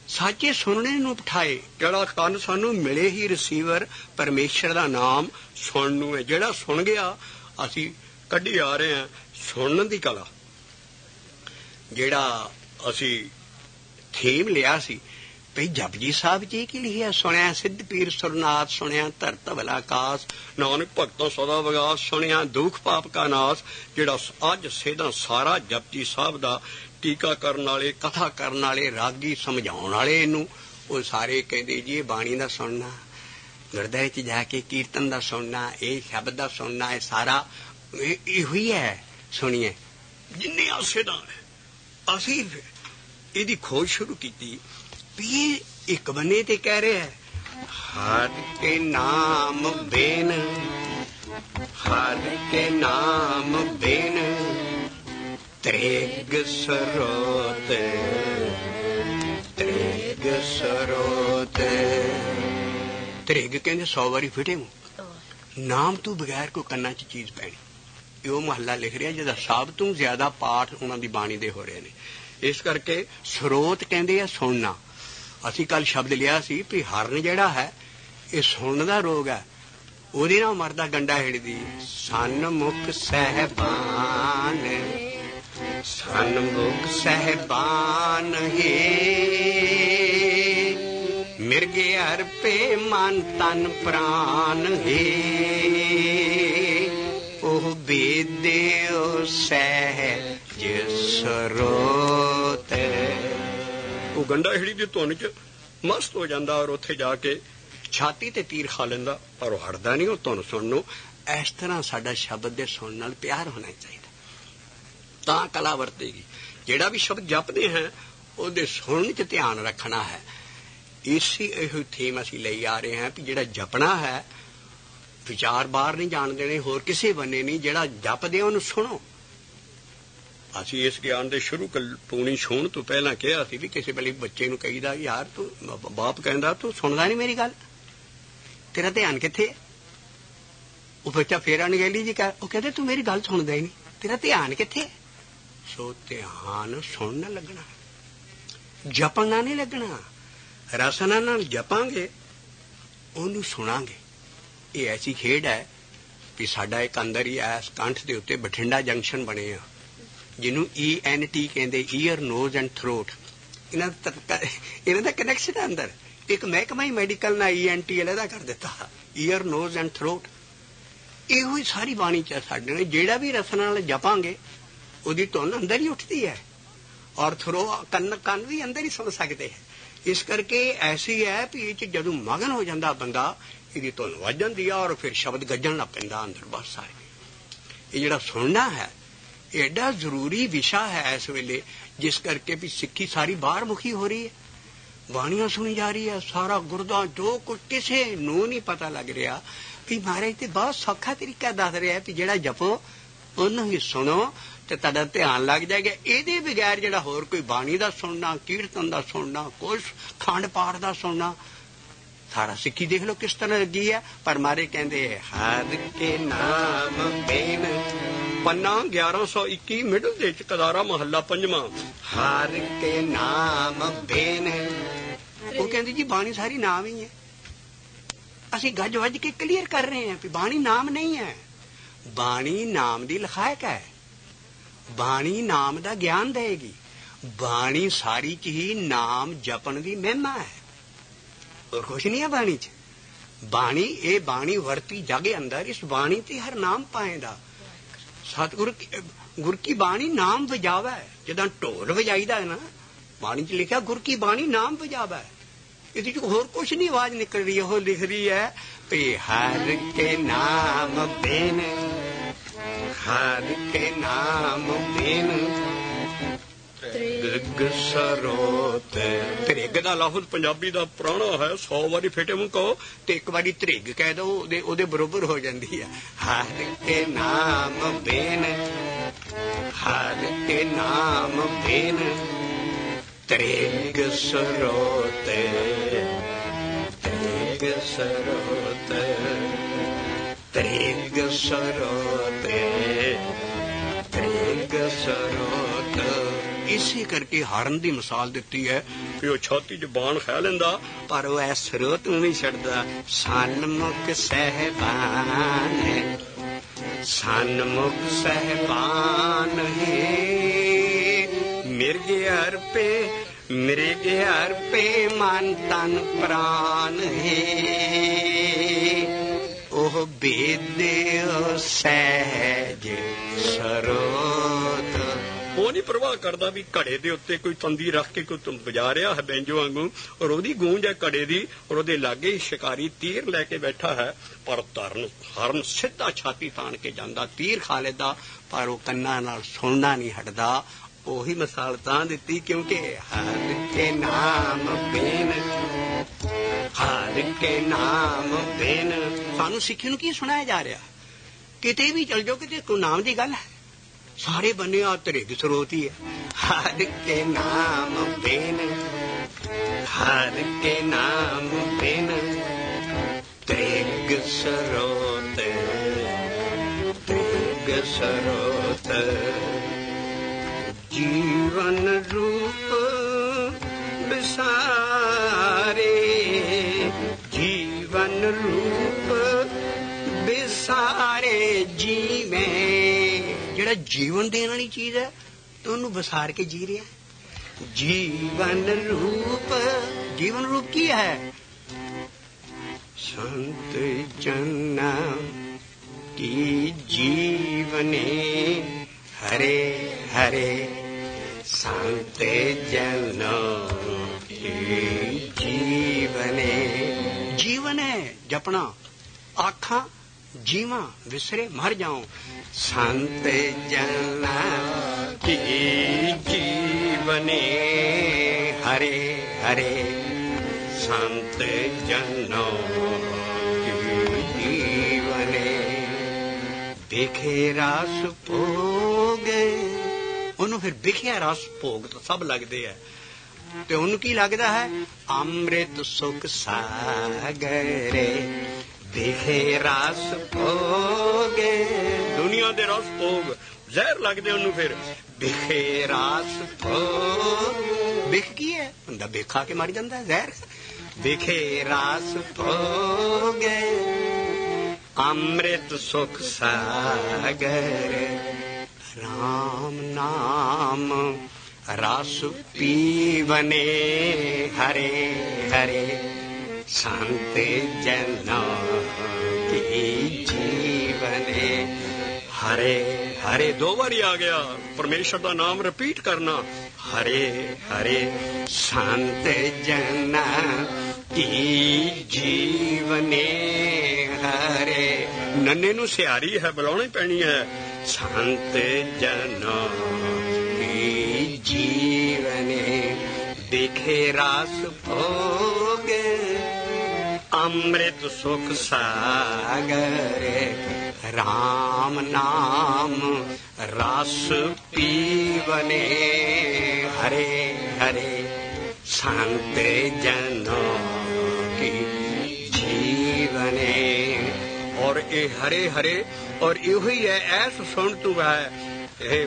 ਸਾਚੇ ਸੁਣਨੇ ਨੂੰ ਬਿਠਾਏ। ਜਿਹੜਾ ਕੰਨ ਸਾਨੂੰ ਮਿਲੇ ਹੀ ਰਿਸੀਵਰ ਪਰਮੇਸ਼ਰ ਦਾ ਨਾਮ ਸੁਣਨ ਨੂੰ ਹੈ। ਜਿਹੜਾ ਸੁਣ ਗਿਆ ਅਸੀਂ ਕੱਢੀ ਆ ਰਹੇ ਹਾਂ ਸੁਣਨ ਦੀ ਕਲਾ। ਜਿਹੜਾ ਅਸੀਂ ਥੀਮ ਲਿਆ ਸੀ ਭਈ ਜਪਜੀ ਸਾਹਿਬ ਜੀ ਕੀ ਲਿਖਿਆ, ਸੁਣਿਆ ਸਿੱਧ ਪੀਰ ਸੁਰਨਾਥ, ਸੁਣਿਆ ਧਰਤ ਭਲਾ ਆਕਾਸ, ਨਾਨਕ ਭਗਤੋਂ ਸਦਾ ਵਿਗਾਸ, ਸੁਣਿਆ ਦੁੱਖ ਪਾਪ ਕਾ ਨਾਸ। ਜਿਹੜਾ ਅੱਜ ਸੇਧਾਂ ਸਾਰਾ ਜਪਜੀ ਸਾਹਿਬ ਦਾ ਟੀਕਾ ਕਰਨ ਵਾਲੇ, ਕਥਾ ਕਰਨ ਵਾਲੇ, ਰਾਗੀ ਸਮਝਾਉਣ ਵਾਲੇ ਇਹਨੂੰ, ਉਹ ਸਾਰੇ ਕਹਿੰਦੇ ਜੀ ਇਹ ਬਾਣੀ ਦਾ ਸੁਣਨਾ, ਗੁਰਦੁਆਰੇ 'ਚ ਜਾ ਕੇ ਕੀਰਤਨ ਦਾ ਸੁਣਨਾ, ਇਹ ਸ਼ਬਦ ਦਾ ਸੁਣਨਾ, ਇਹ ਸਾਰਾ ਇਹੋ ਹੀ ਹੈ। ਸੁਣੀਏ ਜਿੰਨੇ ਆਸੇ ਦਾ ਅਸੀਂ ਇਹਦੀ ਖੋਜ ਸ਼ੁਰੂ ਕੀਤੀ ਵੀ ਇੱਕ ਬੰਨੇ ਤੇ ਕਹਿ ਰਿਹਾ ਹਰ ਕੇ ਨਾਮ ਬੇਨ, ਹਰ ਕੇ ਨਾਮ ਬੇਨ ਤ੍ਰਿਗ ਸਰੋਤ, ਤ੍ਰਿਗ ਸਰੋਤ। ਤ੍ਰਿਗ ਕਹਿੰਦੇ ਸੌ ਵਾਰੀ ਫਿਟੇ ਮੂੰਹ। ਨਾਮ ਤੋਂ ਬਗੈਰ ਕੋਈ ਕੰਨਾਂ 'ਚ ਚੀਜ਼ ਪੈਣੀ। ਉਹ ਮਹੱਲਾ ਲਿਖ ਰਿਹਾ ਜਿਹਦਾ ਸਭ ਤੋਂ ਜ਼ਿਆਦਾ ਪਾਠ ਉਹਨਾਂ ਦੀ ਬਾਣੀ ਦੇ ਹੋ ਰਹੇ ਨੇ। ਇਸ ਕਰਕੇ ਸਰੋਤ ਕਹਿੰਦੇ ਆ ਸੁਣਨਾ। ਅਸੀਂ ਕੱਲ ਸ਼ਬਦ ਲਿਆ ਸੀ ਵੀ ਹਰਨ ਜਿਹੜਾ ਹੈ ਇਹ ਸੁਣਨ ਦਾ ਰੋਗ ਹੈ, ਉਹਦੇ ਨਾਲ ਮਰਦਾ ਗੰਡਾ ਹਿੜਦੀ। ਸਨਮੁਖ ਸਹਿਬਾਨ, ਸਨਮੁਖ ਸਹਿਬਾਨ ਹੈ, ਮਿਰਗੇ ਅਰਪੇ ਮਨ ਤਨ ਪ੍ਰਾਨ ਹੈ, ਉਹ ਬੇਦਿਓ ਸਹਿਜ ਸਰੋਤ। ਉਹ ਗੰਡਾ ਹਿੜੀ ਦੀ ਧੁਨ 'ਚ ਮਸਤ ਹੋ ਜਾਂਦਾ ਔਰ ਉੱਥੇ ਜਾ ਕੇ ਛਾਤੀ ਤੇ ਤੀਰ ਖਾ ਲੈਂਦਾ, ਪਰ ਉਹ ਹਟਦਾ ਨਹੀਂ ਉਹ ਧੁਨ ਸੁਣਨ ਨੂੰ। ਇਸ ਤਰ੍ਹਾਂ ਸਾਡਾ ਸ਼ਬਦ ਦੇ ਸੁਣਨ ਨਾਲ ਪਿਆਰ ਹੋਣਾ ਚਾਹੀਦਾ, ਤਾਂ ਕਲਾ ਵਰਤੇਗੀ। ਜਿਹੜਾ ਵੀ ਸ਼ਬਦ ਜਪਦੇ ਹਾਂ ਉਹਦੇ ਸੁਣਨ 'ਚ ਧਿਆਨ ਰੱਖਣਾ ਹੈ। ਇਸੇ ਇਹੋ ਥੀਮ ਅਸੀਂ ਲਈ ਆ ਰਹੇ ਹਾਂ ਵੀ ਜਿਹੜਾ ਜਪਣਾ ਹੈ ਵਿਚਾਰ ਬਾਹਰ ਨਹੀਂ ਜਾਣ ਦੇਣੇ, ਹੋਰ ਕਿਸੇ ਬੰਨੇ ਨਹੀਂ। ਜਿਹੜਾ ਜਪਦੇ ਉਹਨੂੰ ਸੁਣੋ। ਅਸੀਂ ਇਸ ਗਿਆਨ ਦੇ ਸ਼ੁਰੂ ਪੂਣੀ ਛੂਹਣ ਤੋਂ ਪਹਿਲਾਂ ਕਿਹਾ ਸੀ ਵੀ ਕਿਸੇ ਵੇਲੇ ਬੱਚੇ ਨੂੰ ਕਹੀਦਾ ਯਾਰ ਤੂੰ, ਬਾਪ ਕਹਿੰਦਾ ਤੂੰ ਸੁਣਦਾ ਨਹੀਂ ਮੇਰੀ ਗੱਲ, ਤੇਰਾ ਧਿਆਨ ਕਿੱਥੇ ਹੈ? ਉਹ ਬੱਚਾ ਫੇਰ ਅਣਗਹਿਲੀ ਜੀ ਕਰ, ਉਹ ਕਹਿੰਦੇ ਤੂੰ ਮੇਰੀ ਗੱਲ ਸੁਣਦਾ ਹੀ ਨਹੀਂ, ਤੇਰਾ ਧਿਆਨ ਕਿੱਥੇ ਹੈ? ਸੋ ਧਿਆਨ ਸੁਣਨ ਲੱਗਣਾ, ਜਪਣਾ ਨਹੀਂ ਲੱਗਣਾ। ਰਸਨਾ ਨਾਲ ਜਪਾਂਗੇ ਉਹਨੂੰ ਸੁਣਾਂਗੇ। ਇਹ ਐਸੀ ਖੇਡ ਹੈ ਵੀ ਸਾਡਾ ਇੱਕ ਅੰਦਰ ਹੀ ਐਸ ਕੰਠ ਦੇ ਉੱਤੇ ਬਠਿੰਡਾ ਜੰਕਸ਼ਨ ਬਣੇ ਆ, ਜਿਹਨੂੰ ਈ ਐਨ ਟੀ ਕਹਿੰਦੇ, ਈਅਰ ਨੋਜ਼ ਐਂਡ ਥਰੋਟ। ਇਹਨਾਂ ਦਾ ਇਹਨਾਂ ਦਾ ਕਨੈਕਸ਼ਨ ਹੈ ਅੰਦਰ। ਇੱਕ ਮਹਿਕਮਾ ਹੀ ਮੈਡੀਕਲ ਨਾਲ ਈ ਐਨ ਟੀ ਅਲੱਗਾ ਕਰ ਦਿੱਤਾ, ਈਅਰ ਨੋਜ਼ ਐਂਡ ਥਰੋਟ। ਇਹੋ ਹੀ ਸਾਰੀ ਬਾਣੀ ਚ ਸਾਡੇ ਨੇ। ਜਿਹੜਾ ਵੀ ਰਸਨਾ ਨਾਲ ਜਪਾਂਗੇ ਉਹਦੀ ਧੁਨ ਅੰਦਰ ਹੀ ਉੱਠਦੀ ਹੈ, ਔਰ ਥਰੋ ਕੰਨ ਕੰਨ ਵੀ ਅੰਦਰ ਹੀ ਸੁਣ ਸਕਦੇ ਹੈ। ਇਸ ਕਰਕੇ ਐਸੀ ਹੈ ਵੀ ਇਹ ਚ ਜਦੋਂ ਮਗਨ ਹੋ ਜਾਂਦਾ ਬੰਦਾ ਇਹਦੀ ਧੁਨ ਵੱਜ ਜਾਂਦੀ ਆ ਔਰ ਫਿਰ ਸ਼ਬਦ ਗੱਜਣ ਲੱਗ ਪੈਂਦਾ ਅੰਦਰ ਬਹੁਤ ਸਾਰੇ। ਇਹ ਜਿਹੜਾ ਸੁਣਨਾ ਹੈ ਐਡਾ ਜ਼ਰੂਰੀ ਵਿਸ਼ਾ ਹੈ ਇਸ ਵੇਲੇ, ਜਿਸ ਕਰਕੇ ਵੀ ਸਿੱਖੀ ਸਾਰੀ ਬਾਹਰ ਮੁਖੀ ਹੋ ਰਹੀ ਹੈ। ਬਾਣੀਆਂ ਸੁਣੀ ਜਾ ਰਹੀ ਹੈ, ਸਾਰਾ ਗੁਰਦਾ ਜੋ ਕੁਝ ਕਿਸੇ ਨੂੰ ਨਹੀਂ ਪਤਾ ਲੱਗ ਰਿਹਾ ਵੀ ਮਹਾਰਾਜ ਤੇ ਬਹੁਤ ਸੌਖਾ ਤਰੀਕਾ ਦੱਸ ਰਿਹਾ ਵੀ ਜਿਹੜਾ ਜਪੋ ਉਹਨੂੰ ਹੀ ਸੁਣੋ ਤੇ ਤੁਹਾਡਾ ਧਿਆਨ ਲੱਗ ਜਾਏਗਾ। ਇਹਦੇ ਬਗੈਰ ਜਿਹੜਾ ਹੋਰ ਕੋਈ ਬਾਣੀ ਦਾ ਸੁਣਨਾ, ਕੀਰਤਨ ਦਾ ਸੁਣਨਾ, ਕੁਛ ਖੰਡ ਪਾਠ ਦਾ ਸੁਣਨਾ, ਸਾਰਾ ਸਿੱਖੀ ਦੇਖ ਲਓ ਕਿਸ ਤਰ੍ਹਾਂ ਲੱਗੀ ਹੈ। ਪਰ ਮਾਰੇ ਕਹਿੰਦੇ ਹਰ ਕੇ ਨਾਮ ਬੇਨ, ਪੰਨਾ ਗਿਆਰਾਂ ਸੌ ਇੱਕੀ ਮਿਡਲ ਦੇ ਚ ਕਦਾਰਾ ਮਹੱਲਾ ਪੰਜਵਾਂ। ਹਰ ਕੇ ਨਾਮ ਬੇਨ, ਉਹ ਕਹਿੰਦੇ ਜੀ ਬਾਣੀ ਸਾਰੀ ਨਾਮ ਹੀ ਹੈ। ਅਸੀਂ ਗੱਜ ਵੱਜ ਕੇ ਕਲੀਅਰ ਕਰ ਰਹੇ ਹਾਂ ਵੀ ਬਾਣੀ ਨਾਮ ਨਹੀਂ ਹੈ। ਬਾਣੀ ਨਾਮ ਦੀ ਲਿਖਾਇਕ ਹੈ। ਬਾਣੀ ਨਾਮ ਦਾ ਗਿਆਨ ਦੇਗੀ। ਬਾਣੀ ਸਾਰੀ ਚ ਹੀ ਨਾਮ ਜਪਣ ਦੀ ਮਹਿਮਾ ਹੈ, ਹੋਰ ਕੁਛ ਨਹੀਂ ਹੈ ਬਾਣੀ ਚ। ਬਾਣੀ ਇਹ ਬਾਣੀ ਵਰਤੀ ਜਾਗੇ ਅੰਦਰ, ਇਸ ਬਾਣੀ ਤੇ ਹਰ ਨਾਮ ਪਾਏਦਾ। ਸਤਿਗੁਰ ਗੁਰ ਕੀ ਬਾਣੀ ਨਾਮ ਵਜਾਵਾ, ਜਿੱਦਾਂ ਢੋਲ ਵਜਾਈਦਾ ਨਾ, ਬਾਣੀ ਚ ਲਿਖਿਆ ਗੁਰ ਕੀ ਬਾਣੀ ਨਾਮ ਵਜਾਵਾ। ਇਹਦੇ ਚ ਹੋਰ ਕੁਛ ਨਹੀਂ ਆਵਾਜ਼ ਨਿਕਲ ਰਹੀ। ਉਹ ਲਿਖ ਰਹੀ ਹੈ ਵੀ ਹਰ ਕੇ ਨਾਮ ਬੇਨ, ਹਰ ਕੇ ਨਾਮ ਬੇਨ ਤ੍ਰਿਗ ਸਰੋਤ। ਤ੍ਰਿਗ ਦਾ ਲਫ਼ਜ਼ ਪੰਜਾਬੀ ਦਾ ਪੁਰਾਣਾ ਹੈ, ਸੌ ਵਾਰੀ ਫੇਟੇ ਮੂੰਹ ਕਹੋ ਤੇ ਇੱਕ ਵਾਰੀ ਤ੍ਰਿਗ ਕਹਿ ਦੋ, ਉਹਦੇ ਉਹਦੇ ਬਰੋਬਰ ਹੋ ਜਾਂਦੀ ਹੈ। ਹਰ ਕੇ ਨਾਮ ਬੇਨ, ਹਰ ਕੇ ਨਾਮ ਬੇਨ ਤ੍ਰਿਗ ਸਰੋਤ, ਤ੍ਰਿਗ ਸਰੋਤ, ਤ੍ਰਿਗ ਸਰੋਤ, ਤ੍ਰਿਗ ਸਰੋਤ। ਇਸੇ ਕਰਕੇ ਹਰਨ ਦੀ ਮਿਸਾਲ ਦਿੱਤੀ ਹੈ ਕਿ ਉਹ ਛਾਤੀ 'ਚ ਬਾਣ ਖਾ ਲੈਂਦਾ ਪਰ ਉਹ ਐ ਸਰੋਤ ਨੂੰ ਨਹੀਂ ਛੱਡਦਾ। ਸਨਮੁਖ ਸਹਿਬਾਨ ਹੈ, ਸਨਮੁਖ ਸਹਿਬਾਨ ਹੈ, ਮਿਰਗ ਅਰਪੇ ਮਿਰਗ ਅਰਪੇ ਮਨ ਤਨ ਪ੍ਰਾਨ ਹੈ। ਉਹ ਬੇਦਿਓ ਸਹਿਜ ਸਰੋਤ। ਉਹ ਨਹੀਂ ਪ੍ਰਵਾਹ ਕਰਦਾ ਵੀ ਘੜੇ ਦੇ ਉੱਤੇ ਕੋਈ ਤੰਦੀ ਰੱਖ ਕੇ ਕੋਈ ਵਜਾ ਰਿਹਾ ਹੈ ਬੈਂਜੋ ਵਾਂਗੂ, ਔਰ ਉਹਦੀ ਗੂੰਜ ਹੈ ਘੜੇ ਦੀ, ਔਰ ਉਹਦੇ ਲਾਗੇ ਹੀ ਸ਼ਿਕਾਰੀ ਤੀਰ ਲੈ ਕੇ ਬੈਠਾ ਹੈ। ਪਰ ਧਰਨ ਹਰਨ ਸਿੱਧਾ ਛਾਤੀ ਤਾਣ ਕੇ ਜਾਂਦਾ, ਤੀਰ ਖਾ ਲੈਂਦਾ, ਪਰ ਉਹ ਕੰਨਾਂ ਨਾਲ ਸੁਣਨਾ ਨਹੀਂ ਹਟਦਾ। ਉਹੀ ਮਿਸਾਲ ਤਾਂ ਦਿੱਤੀ ਕਿਉਂਕਿ ਹਰ ਕੇ ਨਾਮ ਬਿਨ, ਹਰ ਕੇ ਨਾਮ ਬਿਨ। ਸਾਨੂੰ ਸਿੱਖੀ ਨੂੰ ਕੀ ਸੁਣਾਇਆ ਜਾ ਰਿਹਾ? ਕਿਤੇ ਵੀ ਚਲ ਜਾਓ, ਕਿਤੇ ਕੋਈ ਨਾਮ ਦੀ ਗੱਲ ਹੈ, ਸਾਰੇ ਬੰਨੇ ਆ ਤ੍ਰਿਗ ਸਰੋਤ ਹੀ ਹੈ। ਹਰ ਕੇ ਨਾਮ ਬਿਨ, ਹਰ ਕੇ ਨਾਮ ਬਿਨ ਤ੍ਰਿਗ ਸਰੋਤ, ਤ੍ਰਿਗ ਸਰੋਤ। ਜੀਵਨ ਰੂਪ ਬਿਸਾਰੇ, ਜੀਵਨ ਰੂਪ ਬਿਸਾਰੇ ਜੀਵੇਂ। ਜਿਹੜਾ ਜੀਵਨ ਦੇਣ ਵਾਲੀ ਚੀਜ਼ ਹੈ ਤੇ ਉਹਨੂੰ ਵਿਸਾਰ ਕੇ ਜੀ ਰਿਹਾ। ਜੀਵਨ ਰੂਪ, ਜੀਵਨ ਰੂਪ ਕੀ ਹੈ? ਸੰਤ ਜਨਾ ਕੀ ਜੀਵਨੇ ਹਰੇ ਹਰੇ, ਸੰਤ ਜਨਾ ਕੀ ਜੀਵਨੇ। ਜੀਵਨ ਹੈ ਜਪਣਾ, ਆਖਾਂ ਜੀਵਾਂ ਵਿਸਰੇ ਮਰ ਜਾਉ। ਸੰਤ ਜਨਾ ਕੀ ਜੀਵਨੇ ਹਰੇ ਹਰੇ, ਸੰਤ ਜਨਾ ਕੀ ਜੀਵਨੇ। ਵਿਖੇ ਰਸ ਭੋਗ, ਉਹਨੂੰ ਫਿਰ ਵਿਖਿਆ ਰਸ ਭੋਗ ਤਾਂ ਸਭ ਲੱਗਦੇ ਹੈ, ਤੇ ਉਹਨੂੰ ਕੀ ਲੱਗਦਾ ਹੈ? ਅੰਮ੍ਰਿਤ ਸੁਖ ਸਾਗਰੇ ਵਿਖੇ ਰਸ ਭੋਗ। ਦੁਨੀਆ ਦੇ ਰਸ ਭੋਗ ਜ਼ਹਿਰ ਲੱਗਦੇ ਉਹਨੂੰ। ਫਿਰ ਵਿਖੇ ਰਸ ਭੋਗ, ਵਿਖ ਕੀ ਹੈ? ਬੰਦਾ ਵਿਖਾ ਕੇ ਮਰ ਜਾਂਦਾ, ਜ਼ਹਿਰ। ਵਿਖੇ ਰਸ ਭੋਗ ਅੰਮ੍ਰਿਤ ਸੁਖ ਸਾਗਰ, ਰਾਮ ਨਾਮ ਰਸ ਪੀਵਨੇ ਹਰੇ ਹਰੇ, ਸੰਤ ਜਨਾ ਕੀ ਜੀਵਨੇ ਹਰੇ ਹਰੇ। ਦੋ ਵਾਰੀ ਆ ਗਿਆ ਪਰਮੇਸ਼ਰ ਦਾ ਨਾਮ ਰਿਪੀਟ ਕਰਨਾ, ਹਰੇ ਹਰੇ, ਸੰਤ ਜਨਾ ਕੀ ਜੀਵਨੇ ਹਰੇ। ਨੰਨੇ ਨੂੰ ਸਿਆਰੀ ਹੈ, ਬੁਲਾਉਣੀ ਪੈਣੀ ਹੈ। ਸੰਤ ਜਨਾ ਕੀ ਜੀਵਨੇ ਵਿਖੇ ਰਸ ਭੋਗ ਅੰਮ੍ਰਿਤ ਸੁਖ ਸਾਗਰ, ਰਾਮ ਨਾਮ ਰਸ ਪੀਵਨੇ ਹਰੇ ਹਰੇ, ਸੰਤ ਜਨਾ ਕੀ ਜੀਵਨੇ। ਔਰ ਇਹ ਹਰੇ ਹਰੇ, ਔਰ ਇਹੋ ਹੀ ਹੈ, ਐਸ ਸੁਣ ਤੂੰ ਹੈ ਇਹ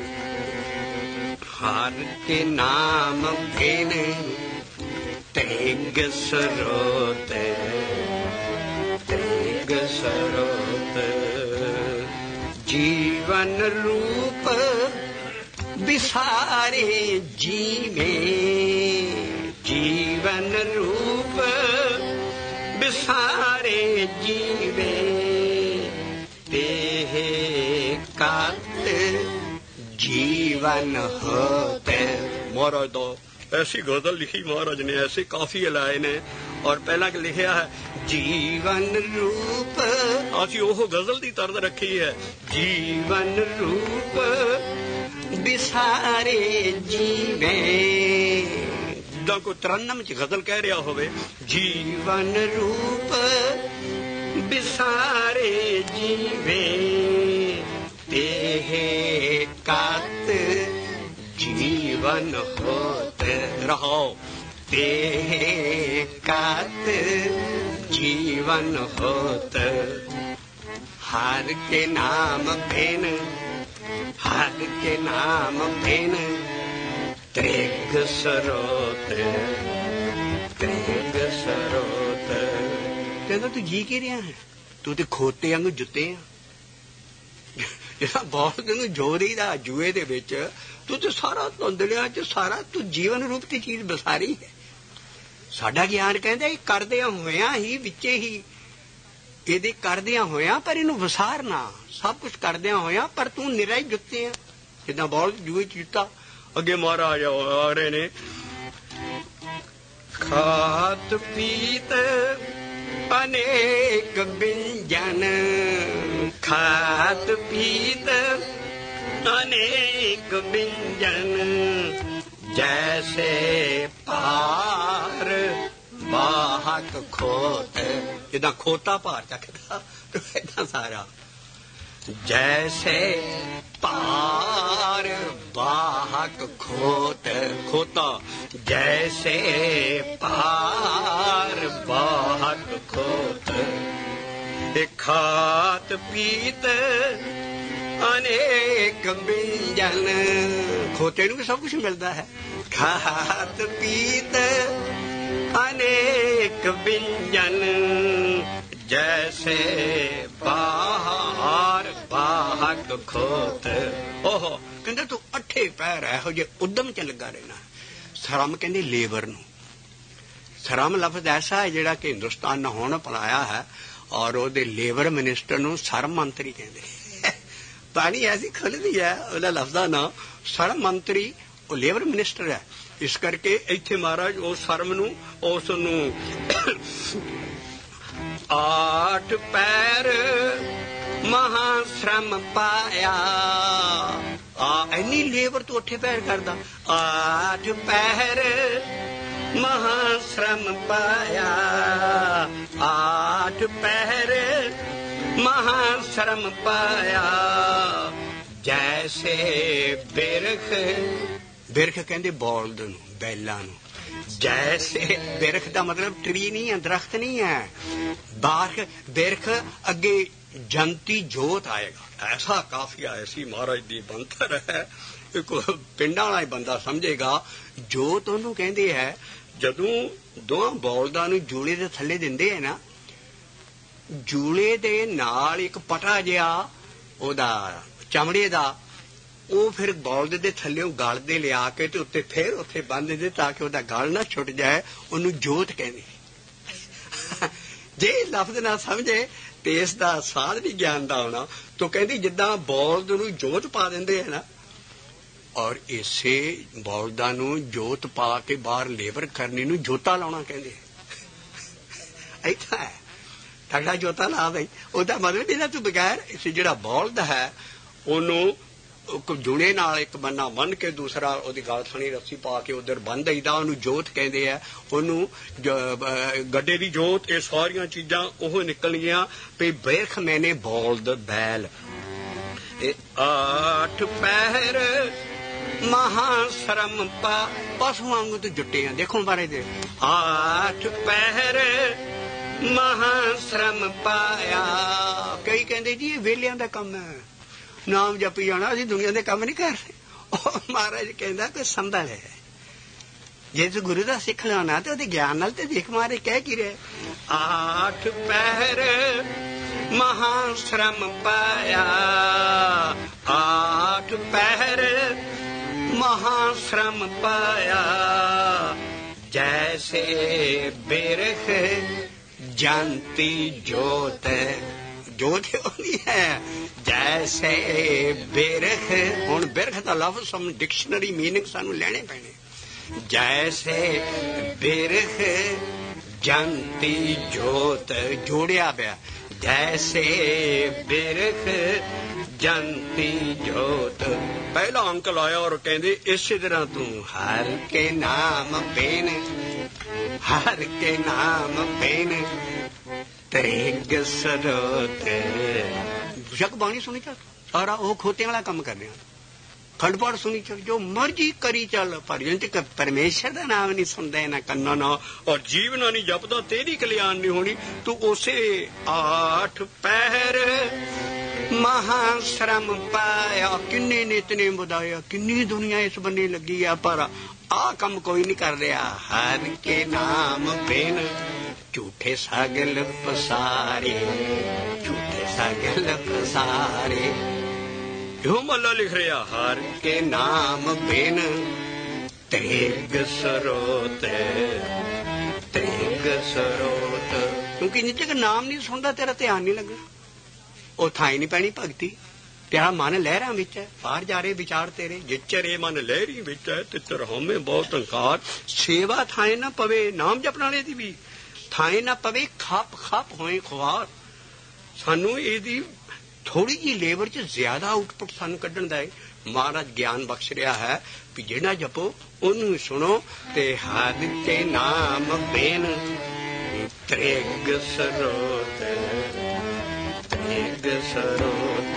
ਹਰ ਕੇ ਨਾਮ ਬਿਨ ਤ੍ਰਿਗ ਸਰੋਤ, ਤ੍ਰਿਗ ਸਰੋਤ। ਜੀਵਨ ਰੂਪ ਬਿਸਾਰੇ ਜੀਵੇਂ, ਜੀਵਨ ਰੂਪ ਬਿਸਾਰੇ ਜੀਵੇਂ, ਤੇ ਕਾਤ ਜੀਵਨ ਹੋਤੇ। ਮਹਾਰਾਜ ਦਾ ऐसी गजल लिखी महाराज ने, ऐसे काफी लाए ने, और पहला लिखिया है जीवन रूप। असी ओह गजल दी तरद रखी है, जीवन रूप बिसारे जीवे। जिदा कोई तरन्नम च गजल कह रहा होवे, जीवन रूप बिसारे जीवे, तेहे कात जीवन होत रहो, ते कात जीवन होत। हर के नाम बिन, हर के नाम बिन ਤ੍ਰਿਗ ਸਰੋਤ ਤ੍ਰਿਗ ਸਰੋਤ। ਕਹਿੰਦਾ ਤੂੰ ਜੀ ਕੀ ਰਿਹਾ ਹੈ? ਤੂੰ ਤੇ ਖੋਤੇ ਵਾਂਗੂ ਜੁੱਤੇ ਆ। ਜਿਹੜਾ ਬਹੁਤ ਨੂੰ ਜੋ ਦੇਈਦਾ ਜੂਏ ਦੇ ਵਿੱਚ, ਤੂੰ ਤੇ ਸਾਰਾ ਧੁੰਦਲਿਆਂ ਚ ਸਾਰਾ ਤੂੰ ਜੀਵਨ ਰੂਪ ਦੀ ਚੀਜ਼ ਬਸਾਰੀ ਹੈ। ਸਾਡਾ ਗਿਆਨ ਕਹਿੰਦਾ ਇਹ ਕਰਦਿਆਂ ਹੋਇਆਂ ਹੀ ਵਿੱਚੇ ਹੀ ਇਹਦੇ ਕਰਦਿਆਂ ਹੋਇਆਂ ਪਰ ਇਹਨੂੰ ਵਸਾਰਨਾ, ਸਭ ਕੁਛ ਕਰਦਿਆਂ ਹੋਇਆਂ ਪਰ ਤੂੰ ਨਿਰਾ ਹੀ ਜੁੱਤੇ ਆ। ਜਿੱਦਾਂ ਬਹੁਤ ਜੂਏ ਚ ਜੁੱਤਾ। ਅੱਗੇ ਮਹਾਰਾਜ ਆ ਰਹੇ ਨੇ, ਖਾਤ ਪੀਤ ਅਨੇਕ ਬਿੰਜਨ, ਖਾਤ ਪੀਤ ਅਨੇਕ ਬਿੰਜਨ, ਜੈਸੇ ਪਾਰ ਬਾਹਕ ਖੋਤ। ਜਿੱਦਾਂ ਖੋਤਾ ਭਾਰ ਚੱਕਦਾ ਏਦਾਂ ਸਾਰਾ। ਜੈਸੇ ਪਾਰ ਬਾਹਕ ਖੋਤ, ਖੋਤਾ ਜੈਸੇ ਪਾਰ ਬਾਹਕ ਖੋਤ। ਖਾਤ ਪੀਤ ਅਨੇਕ ਬਿੰਜਨ, ਖੋਤੇ ਨੂੰ ਵੀ ਸਭ ਕੁਛ ਮਿਲਦਾ ਹੈ। ਖਾਤ ਪੀਤ ਅਨੇਕ ਬਿੰਜਨ, ਜੈਸੇ ਬਾਹਰ ਬਾਹਕ ਖੋਤ। ਓਹੋ ਕਹਿੰਦਾ ਤੂੰ ਅੱਠੇ ਪੈਰ ਇਹੋ ਜਿਹੇ ਉਦਮ ਚ ਲੱਗਾ ਰਹਿਣਾ। ਸ਼ਰਮ ਕਹਿੰਦੇ ਲੇਬਰ ਨੂੰ। ਸ਼ਰਮ ਲਫ਼ਜ਼ ਐਸਾ ਹੈ ਜਿਹੜਾ ਕਿ ਹਿੰਦੁਸਤਾਨ ਨੇ ਹੁਣ ਅਪਣਾਇਆ ਹੈ, ਔਰ ਉਹਦੇ ਲੇਬਰ ਮਿਨਿਸਟਰ ਨੂੰ ਸ਼ਰਮ ਮੰਤਰੀ ਕਹਿੰਦੇ। ਪਾਣੀ ਐਸੀ ਖੁੱਲ੍ਹਦੀ ਹੈ ਉਹਦਾ ਲਫ਼ਜ਼ਾਂ ਨਾ, ਸ਼ਰਮ ਮੰਤਰੀ ਉਹ ਲੇਬਰ ਮਿਨਿਸਟਰ ਹੈ। ਇਸ ਕਰਕੇ ਇੱਥੇ ਮਹਾਰਾਜ ਉਸ ਸ਼ਰਮ ਨੂੰ, ਉਸ ਨੂੰ ਆਠ ਪੈਰ ਮਹਾਸ਼ਰਮ ਪਾਇਆ। ਆ ਇੰਨੀ ਲੇਬਰ ਤੂੰ ਅੱਠੇ ਪੈਰ ਕਰਦਾ। ਆਠ ਪੈਰ ਮਹਾਸ਼ਰਮ ਪਾਇਆ, ਆਠ ਪੈਰ ਮਹਾਸ਼ਰਮ ਪਾਇਆ, ਜੈਸੇ ਬਿਰਖ। ਬਿਰਖ ਕਹਿੰਦੇ ਬੌਲਦ ਨੂੰ, ਬੈਲਾਂ ਨੂੰ। ਜੈਸੇ ਬਿਰਖ ਦਾ ਮਤਲਬ ਟਰੀ ਨਹੀਂ ਹੈ, ਦਰਖਤ ਨਹੀਂ ਹੈ। ਬਾਰਖ ਬਿਰਖ ਅੱਗੇ ਜੰਤੀ ਜੋਤ ਆਏਗਾ। ਐਸਾ ਕਾਫੀਆ ਐਸੀ ਮਹਾਰਾਜ ਦੀ ਬੰਤਰ ਹੈ, ਇੱਕ ਪਿੰਡਾਂ ਵਾਲਾ ਹੀ ਬੰਦਾ ਸਮਝੇਗਾ। ਜੋਤ ਉਹਨੂੰ ਕਹਿੰਦੇ ਹੈ ਜਦੋਂ ਦੋਹਾਂ ਬੌਲਦਾਂ ਨੂੰ ਜੂਲੇ ਦੇ ਥੱਲੇ ਦਿੰਦੇ ਹੈ ਨਾ, ਜੂਲੇ ਦੇ ਨਾਲ ਇੱਕ ਪਟਾ ਜਿਹਾ ਉਹਦਾ ਚਮੜੇ ਦਾ, ਉਹ ਫਿਰ ਬੌਲਦ ਦੇ ਥੱਲੇ ਗਲ ਦੇ ਲਿਆ ਕੇ ਤੇ ਉੱਤੇ ਫਿਰ ਉੱਥੇ ਬੰਨ ਦਿੰਦੇ ਤਾਂ ਕਿ ਉਹਦਾ ਗਲ ਨਾ ਛੁੱਟ ਜਾਏ। ਉਹਨੂੰ ਜੋਤ ਕਹਿੰਦੇ। ਜੇ ਲਫ਼ਜ਼ ਨਾ ਸਮਝੇ ਤੇ ਇਸ ਦਾ ਸਾਧ ਵੀ ਗਿਆਨ ਦਾ ਹੋਣਾ। ਤੋ ਕਹਿੰਦੀ ਜਿੱਦਾਂ ਬੌਲਦ ਨੂੰ ਜੋਤ ਪਾ ਦਿੰਦੇ ਹੈ ਨਾ, ਔਰ ਇਸੇ ਬੌਲਦਾਂ ਨੂੰ ਜੋਤ ਪਾ ਕੇ ਬਾਹਰ ਲੇਬਰ ਕਰਨੀ ਨੂੰ ਜੋਤਾ ਲਾਉਣਾ ਕਹਿੰਦੇ। ਏਦਾਂ ਹੈ ਤਗੜਾ ਜੋਤਾ ਲਾ ਦੇ। ਉਹਦਾ ਮਤਲਬ ਇਹਦਾ ਤੂੰ ਬਗੈਰ ਜਿਹੜਾ ਬੌਲਦ ਹੈ ਉਹਨੂੰ ਜੂਲੇ ਨਾਲ ਇੱਕ ਬੰਨਾ ਬੰਨ ਕੇ ਦੂਸਰਾ ਉਹਦੀ ਗਲ ਥਣੀ ਰੱਸੀ ਪਾ ਕੇ ਉਧਰ ਬੰਨ ਦਈਦਾ। ਉਹਨੂੰ ਜੋਤ ਕਹਿੰਦੇ ਆ। ਉਹਨੂੰ ਗੱਡੇ ਦੀ ਜੋਤ। ਇਹ ਸਾਰੀਆਂ ਚੀਜ਼ਾਂ ਉਹ ਨਿਕਲਣਗੀਆਂ ਵੀ ਬਿਰਖ ਮੈਨੇ ਬੌਲਦ ਬੈਲ। ਇਹ ਆਠ ਪਹਿਰ ਮਹਾਸ਼ਰਮ ਪਾ, ਪਸ਼ੂ ਵਾਂਗੂ ਤੇ ਜੁੱਟੇ ਆ। ਦੇਖੋ ਬਾਰੇ ਦੇ ਆਠ ਪਹਿਰ ਮਹਾਸ਼ਰਮ ਪਾਇਆ। ਕਈ ਕਹਿੰਦੇ ਜੀ ਇਹ ਵਿਹਲਿਆਂ ਦਾ ਕੰਮ ਹੈ, ਨਾਮ ਜਪੀ ਜਾਣਾ, ਅਸੀਂ ਦੁਨੀਆ ਦੇ ਕੰਮ ਨਹੀਂ ਕਰ ਰਹੇ। ਉਹ ਮਹਾਰਾਜ ਕਹਿੰਦਾ ਕੋਈ ਸੰਭਲ ਹੈ। ਜੇ ਤੂੰ ਗੁਰੂ ਦਾ ਸਿੱਖ ਲੈਣਾ ਤੇ ਉਹਦੇ ਗਿਆਨ ਨਾਲ ਤੇ ਦੇਖ ਮਾਰੇ ਕਹਿ ਕੀ ਰਹੇ। ਆਠ ਪਹਿਰ ਮਹਾਸ਼ਰਮ ਪਾਇਆ, ਆਠ ਪਹਿਰ ਮਹਾਸ਼ਰਮ ਪਾਇਆ, ਜੈਸੇ ਬਿਰਖ ਜੰਤੀ ਜੋਤ। ਜੋਤ ਹੋਣੀ ਹੈ ਜੈਸੇ ਬਿਰਖ। ਹੁਣ ਬਿਰਖ ਦਾ ਲਫ਼ਜ਼ ਸਾਨੂੰ ਡਿਕਸ਼ਨਰੀ ਮੀਨਿੰਗ ਸਾਨੂੰ ਲੈਣੇ ਪੈਣੇ। ਜੈਸੇ ਬਿਰਖ ਜੰਤੀ ਜੋਤ ਜੋੜਿਆ ਪਿਆ। ਜੈਸੇ ਬਿਰਖ ਜੰਤੀ ਜੋਤ। ਪਹਿਲਾ ਅੰਕ ਲਾਇਆ ਔਰ ਕਹਿੰਦੇ ਇਸੇ ਤਰ੍ਹਾਂ ਤੂੰ ਹਰ ਕੇ ਨਾਮ ਬੇਨ, ਹਰ ਕੇ ਨਾਮ ਬੇਨ ਤ੍ਰਿਗ ਸਰੋਤ। ਜਗ ਬਾਣੀ ਸੁਣੀ ਚੱਲ, ਸਾਰਾ ਉਹ ਖੋਤਿਆਂ ਵਾਲਾ ਕੰਮ ਕਰ ਰਿਹਾ। ਖੰਡਪਾਠ ਸੁਣੀ ਚੱਲ, ਜੋ ਮਰਜੀ ਕਰੀ ਚੱਲ, ਪਰ ਜਿੰਨ ਤੱਕ ਪਰਮੇਸ਼ਰ ਦਾ ਨਾਮ ਨਹੀਂ ਸੁਣਦਾ ਇਹਨਾਂ ਕੰਨਾਂ ਨਾਲ ਔਰ ਜੀਵਨਾ ਨਹੀਂ ਜਪਦਾ ਤੇਰੀ ਕਲਿਆਣ ਨਹੀਂ ਹੋਣੀ। ਤੂੰ ਉਸੇ ਆਠ ਪਹਿਰ महाश्रम पाया, किन्ने नितनेम बुधाया, किन्नी दुनिया इस बन्ने लगी है, पर आ कम कोई नहीं कर रहा। हर के नाम बिन झूठे सागल पसारे, झूठे सागल पसारे। यो मल्ला लिख रहा, हर के नाम बिन तेग सरोत, तेग सरोत। क्योंकि जिस तक नाम नहीं सुनता तेरा ध्यान नहीं लगना, ਉਹ ਥਾਈ ਨਹੀਂ ਪੈਣੀ ਭਗਤੀ। ਤੇਰਾ ਮਨ ਲਹਿਰਾਂ ਵਿੱਚ ਹੈ, ਬਾਹਰ ਜਾ ਰਹੇ ਵਿਚਾਰ ਤੇਰੇ। ਜਿਚਰੇ ਮਨ ਲਹਿਰੀ ਵਿੱਚ ਹੈ ਤਿੱਤਰ ਹਉਮੈ ਬਹੁਤ ਹੰਕਾਰ। ਸੇਵਾ ਥਾਏ ਨਾ ਪਵੇ, ਨਾਮ ਜਪਣ ਵਾਲੇ ਦੀ ਵੀ ਥਾਏ ਨਾ ਪਵੇ, ਖੱਪ ਖੱਪ ਹੋਏ ਖੁਆਰ। ਸਾਨੂੰ ਇਹਦੀ ਥੋੜੀ ਜਿਹੀ ਲੇਬਰ 'ਚ ਜ਼ਿਆਦਾ ਆਊਟਪੁੱਟ ਸਾਨੂੰ ਕੱਢਣ ਦਾ ਹੈ। ਮਹਾਰਾਜ ਗਿਆਨ ਬਖਸ਼ ਰਿਹਾ ਹੈ ਵੀ ਜਿਹੜਾ ਜਪੋ ਉਹਨੂੰ ਸੁਣੋ। ਤੇ ਹਰਿ ਕੇ ਨਾਮ ਬਿਨ ਤ੍ਰਿਗ ਸਰੋਤ, ਤ੍ਰਿਗ ਸਰੋਤ।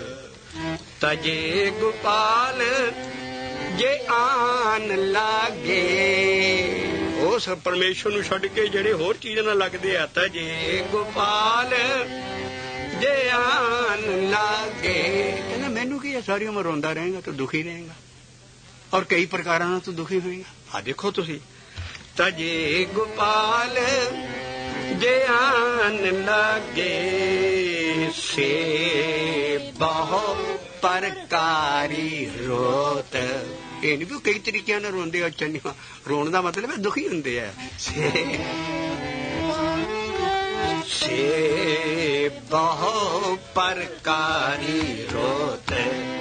ਤਜੇ ਗੋਪਾਲ ਜੇ ਆਨ ਲਾਗੇ, ਉਸ ਪਰਮੇਸ਼ਰ ਨੂੰ ਛੱਡ ਕੇ ਜਿਹੜੇ ਹੋਰ ਚੀਜ਼ਾਂ ਨਾਲ ਲੱਗਦੇ ਆ। ਤਜੇ ਗੋਪਾਲ ਜੇ ਆਨ ਲਾਗੇ, ਕਹਿੰਦਾ ਮੈਨੂੰ ਕੀ ਹੈ, ਸਾਰੀ ਉਮਰ ਰੋਂਦਾ ਰਹੇਗਾ ਤੂੰ ਦੁਖੀ ਰਹੇਗਾ, ਔਰ ਕਈ ਪ੍ਰਕਾਰਾਂ ਨਾਲ ਤੂੰ ਦੁਖੀ ਹੋਏਗਾ। ਆ ਦੇਖੋ ਤੁਸੀਂ, ਤਜੇ ਗੋਪਾਲ ਜੇ ਆਨ ਲਾਗੇ, ਸੇ ਬਹੁ ਪ੍ਰਕਾਰੀ ਰੋਤ। ਇਹ ਨਹੀਂ ਵੀ ਕਈ ਤਰੀਕਿਆਂ ਨਾਲ ਰੋਂਦੇ ਆ। ਚੰਨੀਆਂ ਰੋਣ ਦਾ ਮਤਲਬ ਹੈ ਦੁਖੀ ਹੁੰਦੇ ਆ। ਸੇ ਸੇ ਬਹੁ ਪ੍ਰਕਾਰੀ ਰੋਤ,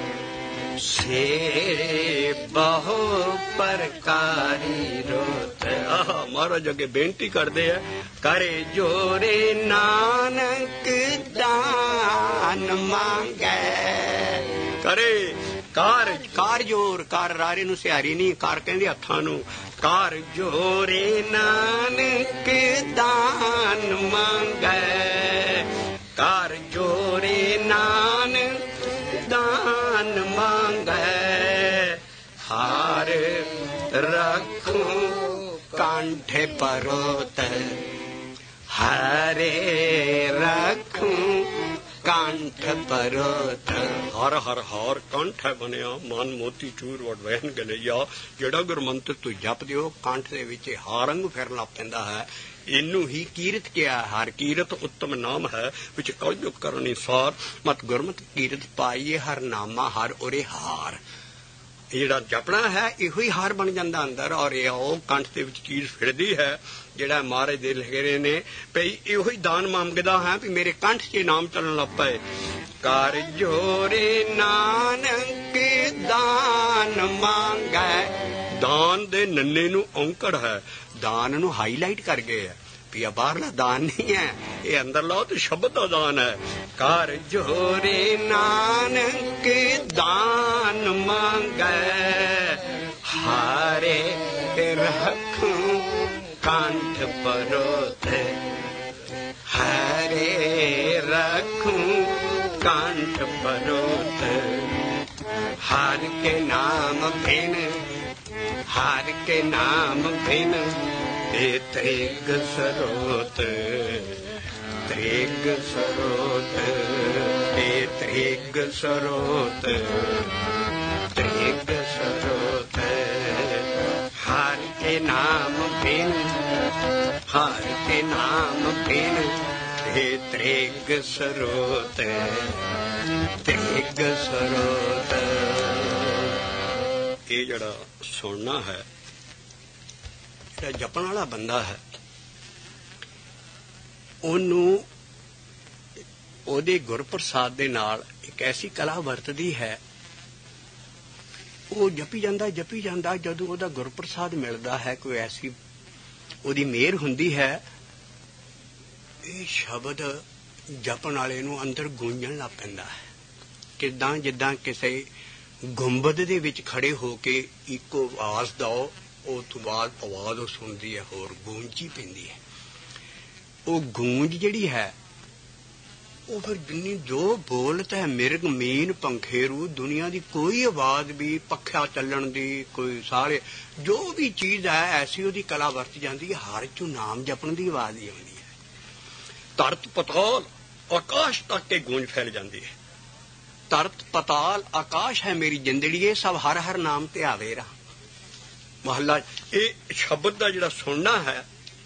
ਸੇ ਬਹੁ ਪ੍ਰਕਾਰੀ ਰੋਤ। ਆਹ ਮਹਾਰਾਜ ਅੱਗੇ ਬੇਨਤੀ ਕਰਦੇ ਆ, ਕਰੇ ਜੋਰੇ ਨਾਨਕ ਦਾਨ ਮੰਗੈ। ਕਰੇ ਕਾਰ, ਕਾਰ ਜੋਰ, ਕਾਰ ਰਾਰੇ ਨੂੰ ਸਿਹਾਰੀ ਨਹੀਂ, ਕਾਰ ਕਹਿੰਦੇ ਹੱਥਾਂ ਨੂੰ। ਕਾਰ ਜੋਰੇ ਨਾਨਕ ਦਾਨ ਮੰਗੈ, ਕਾਰ ਜੋਰੇ ਨਾਨਕ ਦਾਨ ਮੰਗੈ। ਹਾਰ ਰੱਖੂ ਕੰਠ ਪਰੋਤ, ਹਰੇ ਰੱਖੂ ਕੰਠ ਪਰੋਤ। ਹਰ ਹਰ ਹਾਰ ਕੰਠ ਹੈ ਬਣਿਆ, ਮਨ ਮੋਤੀ ਚੂਰ ਵਟ ਵਹਿਨ ਗਲਈਆ। ਜਿਹੜਾ ਗੁਰਮੰਤਰ ਤੂੰ ਜਪਦੇ ਹੋ, ਕੰਠ ਦੇ ਵਿੱਚ ਹਾਰ ਅੰਗ ਫਿਰਨ ਲੱਗ ਪੈਂਦਾ ਹੈ। ਇਹਨੂੰ ਹੀ ਕੀਰਤ ਕਿਹਾ। ਹਰ ਕੀਰਤ ਉੱਤਮ ਨਾਮ ਹੈ, ਵਿੱਚ ਕਲਯੁਗ ਕਰਨੀ ਸਾਰ। ਮਤ ਗੁਰਮਤਿ ਕੀਰਤ ਪਾਈਏ ਹਰ ਨਾਮਾ, ਹਰ ਉਰੇ ਹਾਰ। ਇਹ ਜਿਹੜਾ ਜਪਣਾ ਹੈ ਇਹੋ ਹੀ ਹਾਰ ਬਣ ਜਾਂਦਾ ਅੰਦਰ, ਔਰ ਇਹ ਉਹ ਕੰਠ ਦੇ ਵਿੱਚ ਚੀਜ਼ ਫਿਰਦੀ ਹੈ। ਜਿਹੜਾ ਮਹਾਰਾਜ ਦੇ ਲਿਖੇ ਰਹੇ ਨੇ ਭਈ ਇਹੋ ਹੀ ਦਾਨ ਮੰਗਦਾ ਹੈ ਵੀ ਮੇਰੇ ਕੰਠ 'ਚ ਨਾਮ ਚੱਲਣ ਲੱਗ ਪਏ। ਕਰ ਜੋਰੇ ਨਾਨਕ ਦਾਨ ਮੰਗੈ। ਦਾਨ ਦੇ ਨੰਨੇ ਨੂੰ ਔਂਕੜ ਹੈ, ਦਾਨ ਨੂੰ ਹਾਈਲਾਈਟ ਕਰ ਗਏ ਹੈ ਵੀ ਇਹ ਬਾਹਰਲਾ ਦਾਨ ਨਹੀਂ ਹੈ, ਇਹ ਅੰਦਰਲਾ ਤੇ ਸ਼ਬਦ ਦਾ ਦਾਨ ਹੈ। ਕਰ ਜੋਰੇ ਨਾਨਕ ਦਾਨ ਮੰਗੈ, ਹਾਰੇ ਰੱਖੂ ਕੰਠ ਪਰੋਤ, ਹਰੇ ਰੱਖੂ ਕੰਠ ਪਰੋਤ। ਹਰ ਕੇ ਨਾਮ ਬਿਨ, ਹਰ ਕੇ ਨਾਮ ਬਿਨ ਇਹ ਤ੍ਰਿਗ ਸਰੋਤ, ਤ੍ਰਿਗ ਸਰੋਤ, ਇਹ ਤ੍ਰਿਗ ਸਰੋਤ, ਤ੍ਰਿਗ ਸਰੋਤ। ਹਰ ਕੇ ਨਾਮ ਬਿਨ, ਹਰ ਕੇ ਨਾਮ ਬਿਨ ਇਹ ਤ੍ਰਿਗ ਸਰੋਤ, ਤ੍ਰਿਗ ਸਰੋਤ। ਇਹ ਜਿਹੜਾ ਸੁਣਨਾ ਹੈ, ਜਿਹੜਾ ਜਪਣ ਵਾਲਾ ਬੰਦਾ ਹੈ, ਉਹਨੂੰ ਉਹਦੇ ਗੁਰਪ੍ਰਸਾਦ ਦੇ ਨਾਲ ਇੱਕ ਐਸੀ ਕਲਾ ਵਰਤਦੀ ਹੈ। ਉਹ ਜਪੀ ਜਾਂਦਾ ਜਪੀ ਜਾਂਦਾ, ਜਦੋਂ ਉਹਦਾ ਗੁਰਪ੍ਰਸਾਦ ਮਿਲਦਾ ਹੈ, ਕੋਈ ਐਸੀ ਉਹਦੀ ਮਿਹਰ ਹੁੰਦੀ ਹੈ, ਇਹ ਸ਼ਬਦ ਜਪਣ ਵਾਲੇ ਨੂੰ ਅੰਦਰ ਗੂੰਜਣ ਲੱਗ ਪੈਂਦਾ ਹੈ। ਕਿੱਦਾਂ ਜਿੱਦਾਂ ਕਿਸੇ ਗੁੰਬਦ ਦੇ ਵਿੱਚ ਖੜੇ ਹੋ ਕੇ ਇੱਕੋ ਆਵਾਜ਼ ਦਿਓ, ਉਹ ਤੋਂ ਬਾਅਦ ਆਵਾਜ਼ ਉਹ ਸੁਣਦੀ ਹੈ, ਹੋਰ ਗੂੰਜੀ ਪੈਂਦੀ ਹੈ। ਉਹ ਗੂੰਜ ਜਿਹੜੀ ਹੈ ਉਹ ਫਿਰ ਜਿੰਨੀ ਜੋ ਬੋਲਤ ਹੈ ਮਿਰਗ ਮੀਨ ਪੰਖੇਰੂ, ਦੁਨੀਆ ਦੀ ਕੋਈ ਆਵਾਜ਼ ਵੀ, ਪੱਖਾ ਚੱਲਣ ਦੀ, ਕੋਈ ਸਾਰੇ ਜੋ ਵੀ ਚੀਜ਼ ਹੈ ਐਸੀ ਉਹਦੀ ਕਲਾ ਵਰਤ ਜਾਂਦੀ ਹੈ। ਹਰ ਚੋਂ ਨਾਮ ਜਪਣ ਦੀ ਆਵਾਜ਼ ਹੀ ਆਉਂਦੀ ਹੈ। ਧਰਤ ਪਤਾਲ ਆਕਾਸ਼ ਤੱਕ ਕੇ ਗੂੰਜ ਫੈਲ ਜਾਂਦੀ ਹੈ। ਤਰਤ ਪਤਾਲ ਆਕਾਸ਼ ਹੈ ਮੇਰੀ ਜਿੰਦੜੀਏ ਸਭ ਹਰ ਹਰ ਨਾਮ ਤੇ ਆਵੇ ਰਾ। ਮਹੱਲਾ ਇਹ ਸ਼ਬਦ ਦਾ ਜਿਹੜਾ ਸੁਣਨਾ ਹੈ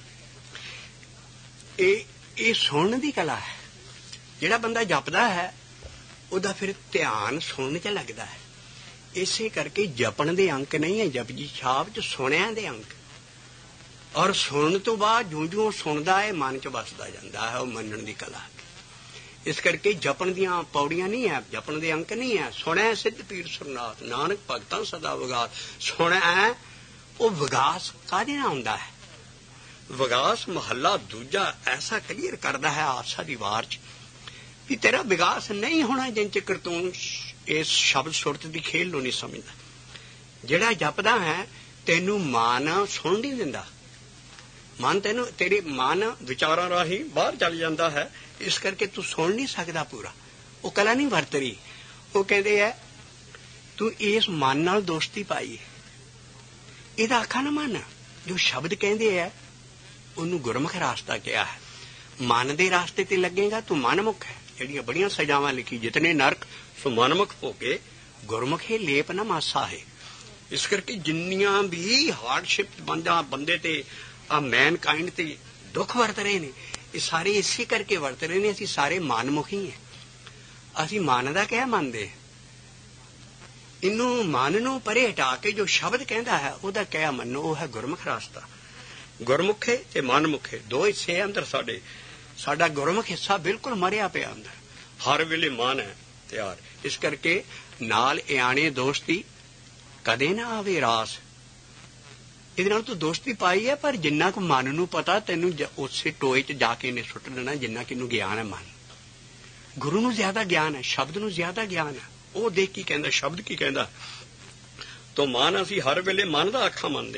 ਇਹ ਇਹ ਸੁਣਨ ਦੀ ਕਲਾ ਹੈ। ਜਿਹੜਾ ਬੰਦਾ ਜਪਦਾ ਹੈ ਉਹਦਾ ਫਿਰ ਧਿਆਨ ਸੁਣਨ 'ਚ ਲੱਗਦਾ ਹੈ। ਇਸੇ ਕਰਕੇ ਜਪਣ ਦੇ ਅੰਕ ਨਹੀਂ ਹੈ ਜਪਜੀ ਸਾਹਿਬ 'ਚ ਸੁਣਿਆਂ ਦੇ ਅੰਕ। ਔਰ ਸੁਣਨ ਤੋਂ ਬਾਅਦ ਜਿਉਂ ਜਿਉਂ ਸੁਣਦਾ ਹੈ ਮਨ 'ਚ ਵਸਦਾ ਜਾਂਦਾ ਹੈ, ਉਹ ਮੰਨਣ ਦੀ ਕਲਾ। ਇਸ ਕਰਕੇ ਜਪਣ ਦੀਆਂ ਪੌੜੀਆਂ ਨਹੀਂ ਹੈ, ਜਪਣ ਦੇ ਅੰਕ ਨਹੀਂ ਹੈ। ਸੁਣਿਆ ਸਿੱਧ ਪੀਰ ਸੁਰਨਾਥ ਨਾਨਕ ਭਗਤਾਂ ਸਦਾ ਵਿਗਾਸ। ਸੁਣਿਆ ਉਹ ਵਿਗਾਸ ਕਾਹਦੇ ਨਾਲ ਹੁੰਦਾ ਹੈ? ਵਿਗਾਸ ਮਹੱਲਾ ਦੂਜਾ ਐਸਾ ਕਲੀਅਰ ਕਰਦਾ ਹੈ ਆਸਾ ਦੀ ਵਾਰ 'ਚ ਵੀ ਤੇਰਾ ਵਿਗਾਸ ਨਹੀਂ ਹੋਣਾ ਜਿੰਨ ਚਿਰ ਤੂੰ ਇਸ ਸ਼ਬਦ ਸੁਰਤ ਦੀ ਖੇਲ ਨੂੰ ਨਹੀਂ ਸਮਝਦਾ। ਜਿਹੜਾ ਜਪਦਾ ਹੈ ਤੈਨੂੰ ਮਨ ਸੁਣ ਨਹੀਂ ਦਿੰਦਾ। ਮਨ ਤੈਨੂੰ ਤੇਰੇ ਮਨ ਵਿਚਾਰਾਂ ਰਾਹੀਂ ਬਾਹਰ ਚੱਲ ਜਾਂਦਾ ਹੈ। ਇਸ ਕਰਕੇ ਤੂੰ ਸੁਣ ਨਹੀਂ ਸਕਦਾ ਪੂਰਾ। ਉਹ ਕਲਾ ਨਹੀਂ ਵਰਤ ਰਹੀ। ਉਹ ਕਹਿੰਦੇ ਹੈ ਤੂੰ ਇਸ ਮਨ ਨਾਲ ਦੋਸਤੀ ਪਾਈ। ਇਹਦਾ ਆਖਾ ਨਾ ਮੰਨ। ਜੋ ਸ਼ਬਦ ਕਹਿੰਦੇ ਹੈ ਉਹਨੂੰ ਗੁਰਮੁਖ ਰਾਸਤਾ ਕਿਹਾ ਹੈ। ਮਨ ਦੇ ਰਾਸਤੇ ਤੇ ਲੱਗੇਗਾ ਤੂੰ ਮਨਮੁਖ ਹੈ। ਜਿਹੜੀਆਂ ਬੜੀਆਂ ਸਜ਼ਾਵਾਂ ਲਿਖੀ ਜਿਤਨੇ ਨਰਕ ਸੋ ਮਨਮੁਖ ਭੋਗੇ ਗੁਰਮੁਖੇ ਲੇਪ ਨਾ ਮਾਸਾ ਹੈ। ਇਸ ਕਰਕੇ ਜਿੰਨੀਆਂ ਵੀ ਹਾਰਡਸ਼ਿਪ ਬੰਦਾ ਬੰਦੇ ਤੇ ਆ ਮੈਨ ਕਾਇੰਡ ਤੇ ਦੁੱਖ ਵਰਤ ਰਹੇ ਨੇ ਇਹ ਸਾਰੇ ਇਸੇ ਕਰਕੇ ਵਰਤ ਰਹੇ ਨੇ। ਅਸੀਂ ਸਾਰੇ ਮਨਮੁਖੀ ਹਾਂ। ਅਸੀਂ ਮਨ ਦਾ ਕਹਿ ਮੰਨਦੇ। ਇਹਨੂੰ ਮਨ ਨੂੰ ਪਰੇ ਹਟਾ ਕੇ ਜੋ ਸ਼ਬਦ ਕਹਿੰਦਾ ਹੈ ਉਹਦਾ ਕਹਿ ਮੰਨੋ। ਉਹ ਹੈ ਗੁਰਮੁਖ ਰਾਸਤਾ। ਗੁਰਮੁਖੇ ਤੇ ਮਨਮੁਖੇ ਦੋ ਹਿੱਸੇ ਅੰਦਰ ਸਾਡੇ। ਸਾਡਾ ਗੁਰਮੁਖ ਹਿੱਸਾ ਬਿਲਕੁਲ ਮਰਿਆ ਪਿਆ ਅੰਦਰ। ਹਰ ਵੇਲੇ ਮਨ ਹੈ ਤਿਆਰ। ਇਸ ਕਰਕੇ ਨਾਲ ਇਆਣੇ ਦੋਸਤੀ ਕਦੇ ਨਾ ਆਵੇ ਰਾਸ। ਇਹਦੇ ਨਾਲ ਤੂੰ ਦੋਸਤੀ ਪਾਈ ਹੈ ਪਰ ਜਿੰਨਾ ਕੁ ਮਨ ਨੂੰ ਪਤਾ ਤੈਨੂੰ ਉਸੇ ਟੋਏ 'ਚ ਜਾ ਕੇ ਇਹਨੇ ਸੁੱਟ ਦੇਣਾ ਜਿੰਨਾ ਕਿ ਇਹਨੂੰ ਗਿਆਨ ਹੈ। ਮਨ ਗੁਰੂ ਨੂੰ ਜ਼ਿਆਦਾ ਗਿਆਨ ਹੈ, ਸ਼ਬਦ ਨੂੰ ਜ਼ਿਆਦਾ ਗਿਆਨ ਹੈ। ਉਹ ਦੇਖ ਕੀ ਕਹਿੰਦਾ, ਸ਼ਬਦ ਕੀ ਕਹਿੰਦਾ। ਤੋ ਮਨ ਅਸੀਂ ਹਰ ਵੇਲੇ ਮਨ ਦਾ ਆਖਾ ਮੰਨਦੇ।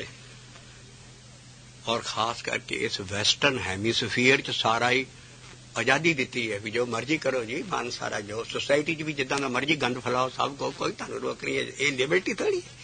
ਔਰ ਖਾਸ ਕਰਕੇ ਇਸ ਵੈਸਟਰਨ ਹੈਮੀਸਫੀਅਰ 'ਚ ਸਾਰਾ ਹੀ ਆਜ਼ਾਦੀ ਦਿੱਤੀ ਹੈ ਵੀ ਜੋ ਮਰਜ਼ੀ ਕਰੋ ਜੀ। ਮਨ ਸਾਰਾ ਜੋ ਸੋਸਾਇਟੀ 'ਚ ਵੀ ਜਿੱਦਾਂ ਦਾ ਮਰਜ਼ੀ ਗੰਦ ਫੈਲਾਓ ਸਭ ਕੋ ਕੋਈ ਤੁਹਾਨੂੰ ਰੋਕ ਨਹੀਂ ਹੈ। ਇਹ ਲਿਬਰਟੀ ਥੋੜ੍ਹੀ ਹੈ।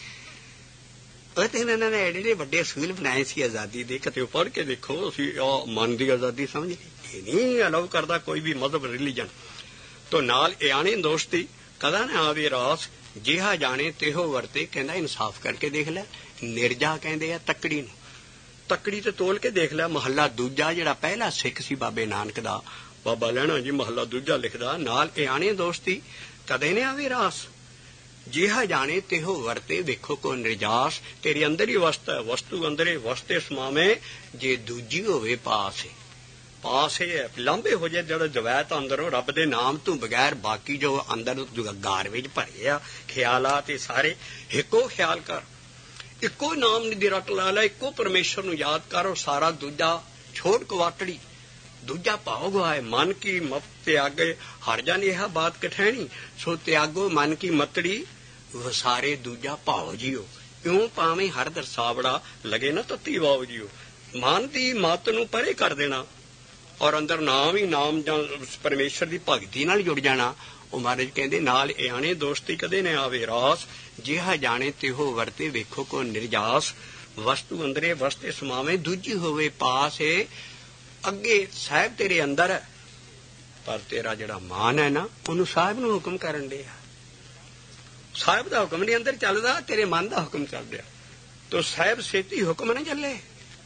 ਉਹ ਤੇ ਇਹਨਾਂ ਨੇ ਐਡੇ ਐਡੇ ਵੱਡੇ ਅਸੂਲ ਬਣਾਏ ਸੀ ਆਜ਼ਾਦੀ ਦੇ। ਕਿਤੇ ਪੜ੍ਹ ਕੇ ਦੇਖੋ ਅਸੀਂ ਮਨ ਦੀ ਆਜ਼ਾਦੀ ਸਮਝ ਇਹ ਨਹੀਂ ਅਲਾਉ ਕਰਦਾ ਕੋਈ ਵੀ ਮਜ਼ਹਬ ਰਿਲੀਜਨ। ਤੋ ਨਾਲ ਇਆਣੇ ਦੋਸਤੀ ਕਦਾ ਨਾ ਆਵੇ ਰਾਸ ਜਿਹਾ ਜਾਣੇ ਤਿਹੋ ਵਰਤੇ। ਕਹਿੰਦਾ ਇਨਸਾਫ ਕਰਕੇ ਦੇਖ ਲੈ। ਨਿਰਜਾ ਕਹਿੰਦੇ ਆ ਤੱਕੜੀ ਨੂੰ। ਤੱਕੜੀ ਤੇ ਤੋਲ ਕੇ ਦੇਖ ਲੈ। ਮਹੱਲਾ ਦੂਜਾ ਜਿਹੜਾ ਪਹਿਲਾ ਸਿੱਖ ਸੀ ਬਾਬੇ ਨਾਨਕ ਦਾ ਬਾਬਾ ਲਹਿਣਾ ਜੀ ਮਹੱਲਾ ਦੂਜਾ ਲਿਖਦਾ ਨਾਲ ਇਆਣੇ ਦੋਸਤੀ ਕਦੇ ਨੇ ਆਵੇ ਰਾਸ ਜਿਹਾ ਜਾਣੇ ਤਿਹੋ ਵਰਤੇ। ਵੇਖੋ ਕੋ ਨਿਰਜਾਸ ਤੇਰੇ ਅੰਦਰ ਹੀ ਵਸਤਾ ਵਸਤੂ ਅੰਦਰੇ ਵਸਤੇ ਸਮਾਵੇਂ ਜੇ ਦੂਜੀ ਹੋਵੇ ਪਾਸ। ਪਾਸ ਇਹ ਹੈ ਲਾਂਭੇ ਹੋ ਜਾਏ ਜਿਹੜਾ ਜਵੈਤ ਅੰਦਰੋਂ ਰੱਬ ਦੇ ਨਾਮ ਤੋਂ ਬਗੈਰ ਬਾਕੀ ਜੋ ਅੰਦਰ ਗਾਰ ਵਿੱਚ ਭਰੇ ਆ ਖਿਆਲਾਤ ਇਹ ਸਾਰੇ ਇੱਕੋ ਖਿਆਲ ਕਰ। ਇੱਕੋ ਨਾਮ ਦੀ ਰੱਟ ਲਾ ਲੈ। ਇੱਕੋ ਪਰਮੇਸ਼ਰ ਨੂੰ ਯਾਦ ਕਰੋ। ਸਾਰਾ ਦੂਜਾ ਛੋੜ ਕਵਾਟੜੀ ਦੂਜਾ ਭਾਵ ਗਵਾਏ। ਮਨ ਕੀ ਮਤ ਤਿਆਗੇ ਹਰ ਜਨ ਇਹ ਬਾਤ ਕਠੈਣੀ ਸੋ ਤਿਆਗੋ ਮਨ ਕੀ ਮਤੜੀ ਵਸਾਰੇ ਦੂਜਾ ਭਾਵ ਜੀਓ। ਇਉਂ ਭਾਵੇਂ ਹਰ ਦਰਸਾਵੜਾ ਲਗੇ ਨਾ ਤੱਤੀ ਵਾਓ ਜੀਓ। ਮਨ ਦੀ ਮਤ ਨੂੰ ਪਰੇ ਕਰ ਦੇਣਾ ਔਰ ਅੰਦਰ ਨਾਮ ਹੀ ਨਾਮ ਜਾਂ ਪਰਮੇਸ਼ਰ ਦੀ ਭਗਤੀ ਨਾਲ ਜੁੜ ਜਾਣਾ। ਉਹ ਮਹਾਰਾਜ ਕਹਿੰਦੇ ਨਾਲ ਇਆਣੇ ਦੋਸਤੀ ਕਦੇ ਨਾ ਆਵੇ ਰਾਸ ਜਿਹਾ ਜਾਣੇ ਤਿਹੋ ਵਰਤੇ। ਵੇਖੋ ਕੋ ਨਿਰਜਾਸ ਵਸਤੂ ਅੰਦਰੇ ਵਸਤੇ ਸਮਾਵੇਂ ਦੂਜੀ ਹੋਵੇ ਪਾਸ। ਅੱਗੇ ਸਾਹਿਬ ਤੇਰੇ ਅੰਦਰ ਹੈ ਪਰ ਤੇਰਾ ਜਿਹੜਾ ਮਾਨ ਹੈ ਨਾ ਉਹਨੂੰ ਸਾਹਿਬ ਨੂੰ ਹੁਕਮ ਕਰਨ ਡਿਆ। ਸਾਹਿਬ ਦਾ ਹੁਕਮ ਨਹੀਂ ਅੰਦਰ ਚੱਲਦਾ ਤੇਰੇ ਮਨ ਦਾ ਹੁਕਮ ਚੱਲ ਰਿਹਾ। ਤੋ ਸਾਹਿਬ ਛੇਤੀ ਹੁਕਮ ਨਾ ਚੱਲੇ।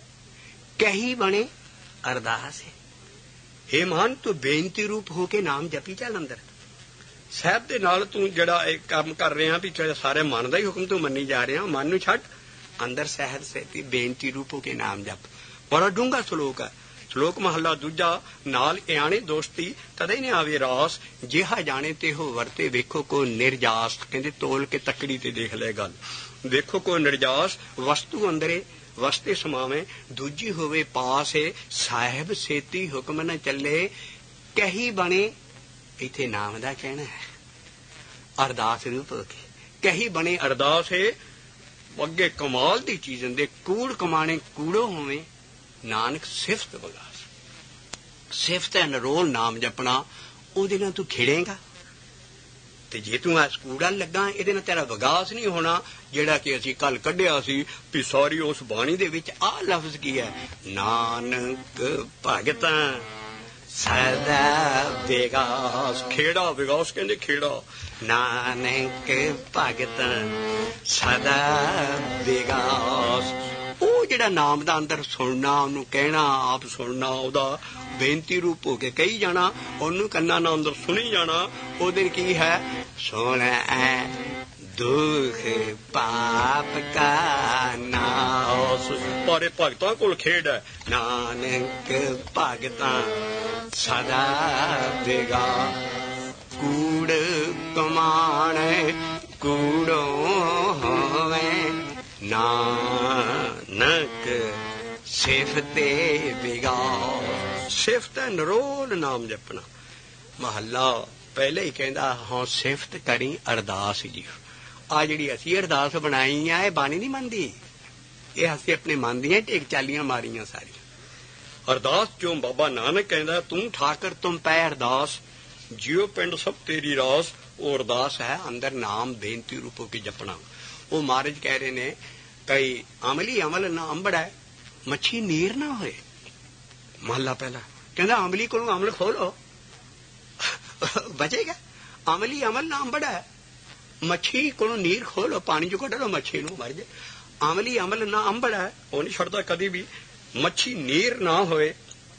ਕਹੀ ਬਣੇ ਅਰਦਾਸ ਹੈ। ਹੇ ਮਾਨ ਤੂੰ ਬੇਨਤੀ ਰੂਪ ਹੋ ਕੇ ਨਾਮ ਜਪੀ ਚੱਲ ਅੰਦਰ। ਸਾਹਿਬ ਦੇ ਨਾਲ ਤੂੰ ਜਿਹੜਾ ਇਹ ਕੰਮ ਕਰ ਰਿਹਾ ਵੀ ਸਾਰੇ ਮਨ ਦਾ ਹੀ ਹੁਕਮ ਤੂੰ ਮੰਨੀ ਜਾ ਰਿਹਾ। ਮਨ ਨੂੰ ਛੱਡ ਅੰਦਰ ਸਹਿਜ ਸਹਿਤੀ ਬੇਨਤੀ ਰੂਪ ਹੋ ਕੇ ਨਾਮ ਜਪ। ਬੜਾ ਡੂੰਘਾ ਸਲੋਕ ਹੈ। ਸ਼ਲੋਕ ਮਹੱਲਾ ਦੂਜਾ ਨਾਲ ਇਆਣੇ ਦੋਸਤੀ ਕਦੇ ਨੇ ਆਵੇ ਰਾਸ ਜਿਹਾ ਜਾਣੇ ਤੇ ਹੋ ਵਰਤੇ। ਵੇਖੋ ਕੋ ਨਿਰਜਾਸ ਕਹਿੰਦੇ ਤੋਲ ਕੇ ਤੱਕੜੀ ਤੇ ਦੇਖ ਲੈ ਗੱਲ। ਵੇਖੋ ਕੋ ਨਿਰਜਾਸ ਵਸਤੂ ਅੰਦਰੇ ਵਸਤੇ ਸਮਾਵੇਂ ਦੂਜੀ ਹੋਵੇ ਪਾਸ। ਸਾਹਿਬ ਸੇਤੀ ਹੁਕਮ ਨਾ ਚੱਲੇ ਕਹੀ ਬਣੇ। ਇੱਥੇ ਨਾਮ ਦਾ ਕਹਿਣਾ ਹੈ ਅਰਦਾਸ ਰੂਪ ਹੋ ਕੇ ਕਹੀ ਬਣੇ ਅਰਦਾਸ ਹੈ। ਅੱਗੇ ਕਮਾਲ ਦੀ ਚੀਜ਼ ਹੁੰਦੇ ਕੂੜ ਕਮਾਣੇ ਕੂੜੋ ਹੋਵੇ ਨਾਨਕ ਸਿਫਤ ਬਗਾਸ। ਸਿਫਤ ਐ ਨਰੋਲ ਨਾਮ ਜਪਣਾ ਉਹਦੇ ਨਾਲ ਤੂੰ ਖਿੜੇਗਾ। ਤੇ ਜੇ ਤੂੰ ਐ ਕੂੜਾ ਲੱਗਾ ਇਹਦੇ ਨਾਲ ਤੇਰਾ ਵਿਗਾਸ ਨਹੀਂ ਹੋਣਾ। ਜਿਹੜਾ ਕਿ ਅਸੀਂ ਕੱਲ ਕੱਢਿਆ ਸੀ ਵੀ ਸਾਰੀ ਉਸ ਬਾਣੀ ਦੇ ਵਿੱਚ ਆਹ ਲਫ਼ਜ਼ ਕੀ ਹੈ ਨਾਨਕ ਭਗਤਾਂ सदा विगास खेड़ा विगास कहते खेड़ा नानक भगत सदा विगास ਉਹ ਜਿਹੜਾ ਨਾਮ ਦਾ ਅੰਦਰ ਸੁਣਨਾ ਉਹਨੂੰ ਕਹਿਣਾ ਆਪ ਸੁਣਨਾ ਉਹਦਾ ਬੇਨਤੀ ਰੂਪ ਹੋ ਕੇ ਕਹੀ ਜਾਣਾ ਉਹਨੂੰ ਕੰਨਾਂ ਨਾਲ ਅੰਦਰ ਸੁਣੀ ਜਾਣਾ ਉਹਦੇ ਕੀ ਹੈ ਸੁਣ ਐ ਦੁੱਖ ਪਾਪ ਕਾ ਨਾਸ ਪਰ ਭਗਤਾਂ ਕੋਲ ਖੇਡ ਹੈ ਨਾਨਕ ਭਗਤਾਂ ਸਦਾ ਵਿਗਾ ਕੂੜ ਕਮਾਣੇ ਕੂੜੋ ਹੋਵੇ ਨਾਨਕ ਸਿਫਤੇ ਵਿਗਾ ਸਿਫਤ ਨਰੋਲ ਨਾਮ ਜਪਣਾ ਮਹੱਲਾ ਪਹਿਲੇ ਹੀ ਕਹਿੰਦਾ ਹਾਂ ਸਿਫਤ ਕਰੀ ਅਰਦਾਸ ਜੀ ਆ ਜਿਹੜੀ ਅਸੀਂ ਅਰਦਾਸ ਬਣਾਈ ਆ ਇਹ ਬਾਣੀ ਨਹੀਂ ਮੰਨਦੀ ਇਹ ਅਸੀਂ ਆਪਣੇ ਮਨ ਦੀਆਂ ਟੇਕ ਚਾਲੀਆਂ ਮਾਰੀਆਂ ਸਾਰੀਆਂ ਅਰਦਾਸ ਕਿਉਂ ਬਾਬਾ ਨਾਨਕ ਕਹਿੰਦਾ ਤੂੰ ਠਾਕਰ ਤੁਮ ਪੈ ਅਰਦਾਸ ਜਿਉ ਪਿੰਡ ਸਭ ਤੇਰੀ ਰਾਸ ਉਹ ਅਰਦਾਸ ਹੈ ਅੰਦਰ ਨਾਮ ਬੇਨਤੀ ਰੂਪ ਹੋ ਕੇ ਜਪਣਾ ਉਹ ਮਹਾਰਾਜ ਕਹਿ ਰਹੇ ਨੇ ਕਈ ਅਮਲੀ ਅਮਲ ਨਾ ਅੰਬੜਾ ਮੱਛੀ ਨੀਰ ਨਾ ਹੋਏ ਮਹੱਲਾ ਪਹਿਲਾ ਕਹਿੰਦਾ ਅਮਲੀ ਕੋਲੋਂ ਅਮਲ ਖੋਲੋ ਬਚੇਗਾ ਅਮਲੀ ਅਮਲ ਨਾ ਅੰਬੜਾ ਮੱਛੀ ਕੋਲੋਂ ਨੀਰ ਖੋਲੋ ਪਾਣੀ ਚੋਂ ਕੱਢ ਲੋ ਮੱਛੀ ਨੂੰ ਮਰ ਜੇ ਅਮਲੀ ਅਮਲ ਨਾ ਅੰਬੜਾ ਉਹ ਨਹੀਂ ਛੱਡਦਾ ਕਦੀ ਵੀ ਮੱਛੀ ਨੀਰ ਨਾ ਹੋਏ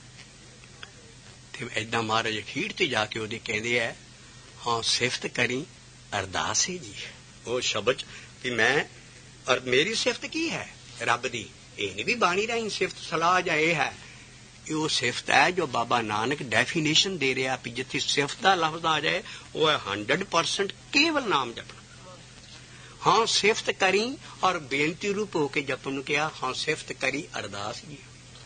ਤੇ ਏਦਾਂ ਮਹਾਰਾਜ ਖੀੜ ਤੇ ਜਾ ਕੇ ਉਹਦੇ ਕਹਿੰਦੇ ਆ ਹਾਂ ਸਿਫਤ ਕਰੀ ਅਰਦਾਸ ਜੀ ਉਹ ਸ਼ਬਦ ਕਿ ਮੈਂ ਔਰ ਮੇਰੀ ਸਿਫਤ ਕੀ ਹੈ ਰੱਬ ਦੀ ਇਹ ਨਹੀਂ ਵੀ ਬਾਣੀ ਰਾਹੀਂ ਸਿਫਤ ਸਲਾਹ ਜਾਂ ਇਹ ਹੈ ਇਹ ਉਹ ਸਿਫਤ ਹੈ ਜੋ ਬਾਬਾ ਨਾਨਕ ਡੈਫੀਨੇਸ਼ਨ ਦੇ ਰਿਹਾ ਵੀ ਜਿੱਥੇ ਸਿਫਤ ਦਾ ਲਫ਼ਜ਼ ਆ ਜਾਏ ਉਹ ਹੈ ਹੰਡਰਡ ਪਰਸੈਂਟ ਕੇਵਲ ਨਾਮ ਜਪਣਾ ਹਾਂ ਸਿਫਤ ਕਰੀ ਔਰ ਬੇਨਤੀ ਰੂਪ ਹੋ ਕੇ ਜਪਣ ਨੂੰ ਕਿਹਾ ਹਾਂ ਸਿਫਤ ਕਰੀ ਅਰਦਾਸ ਜੀ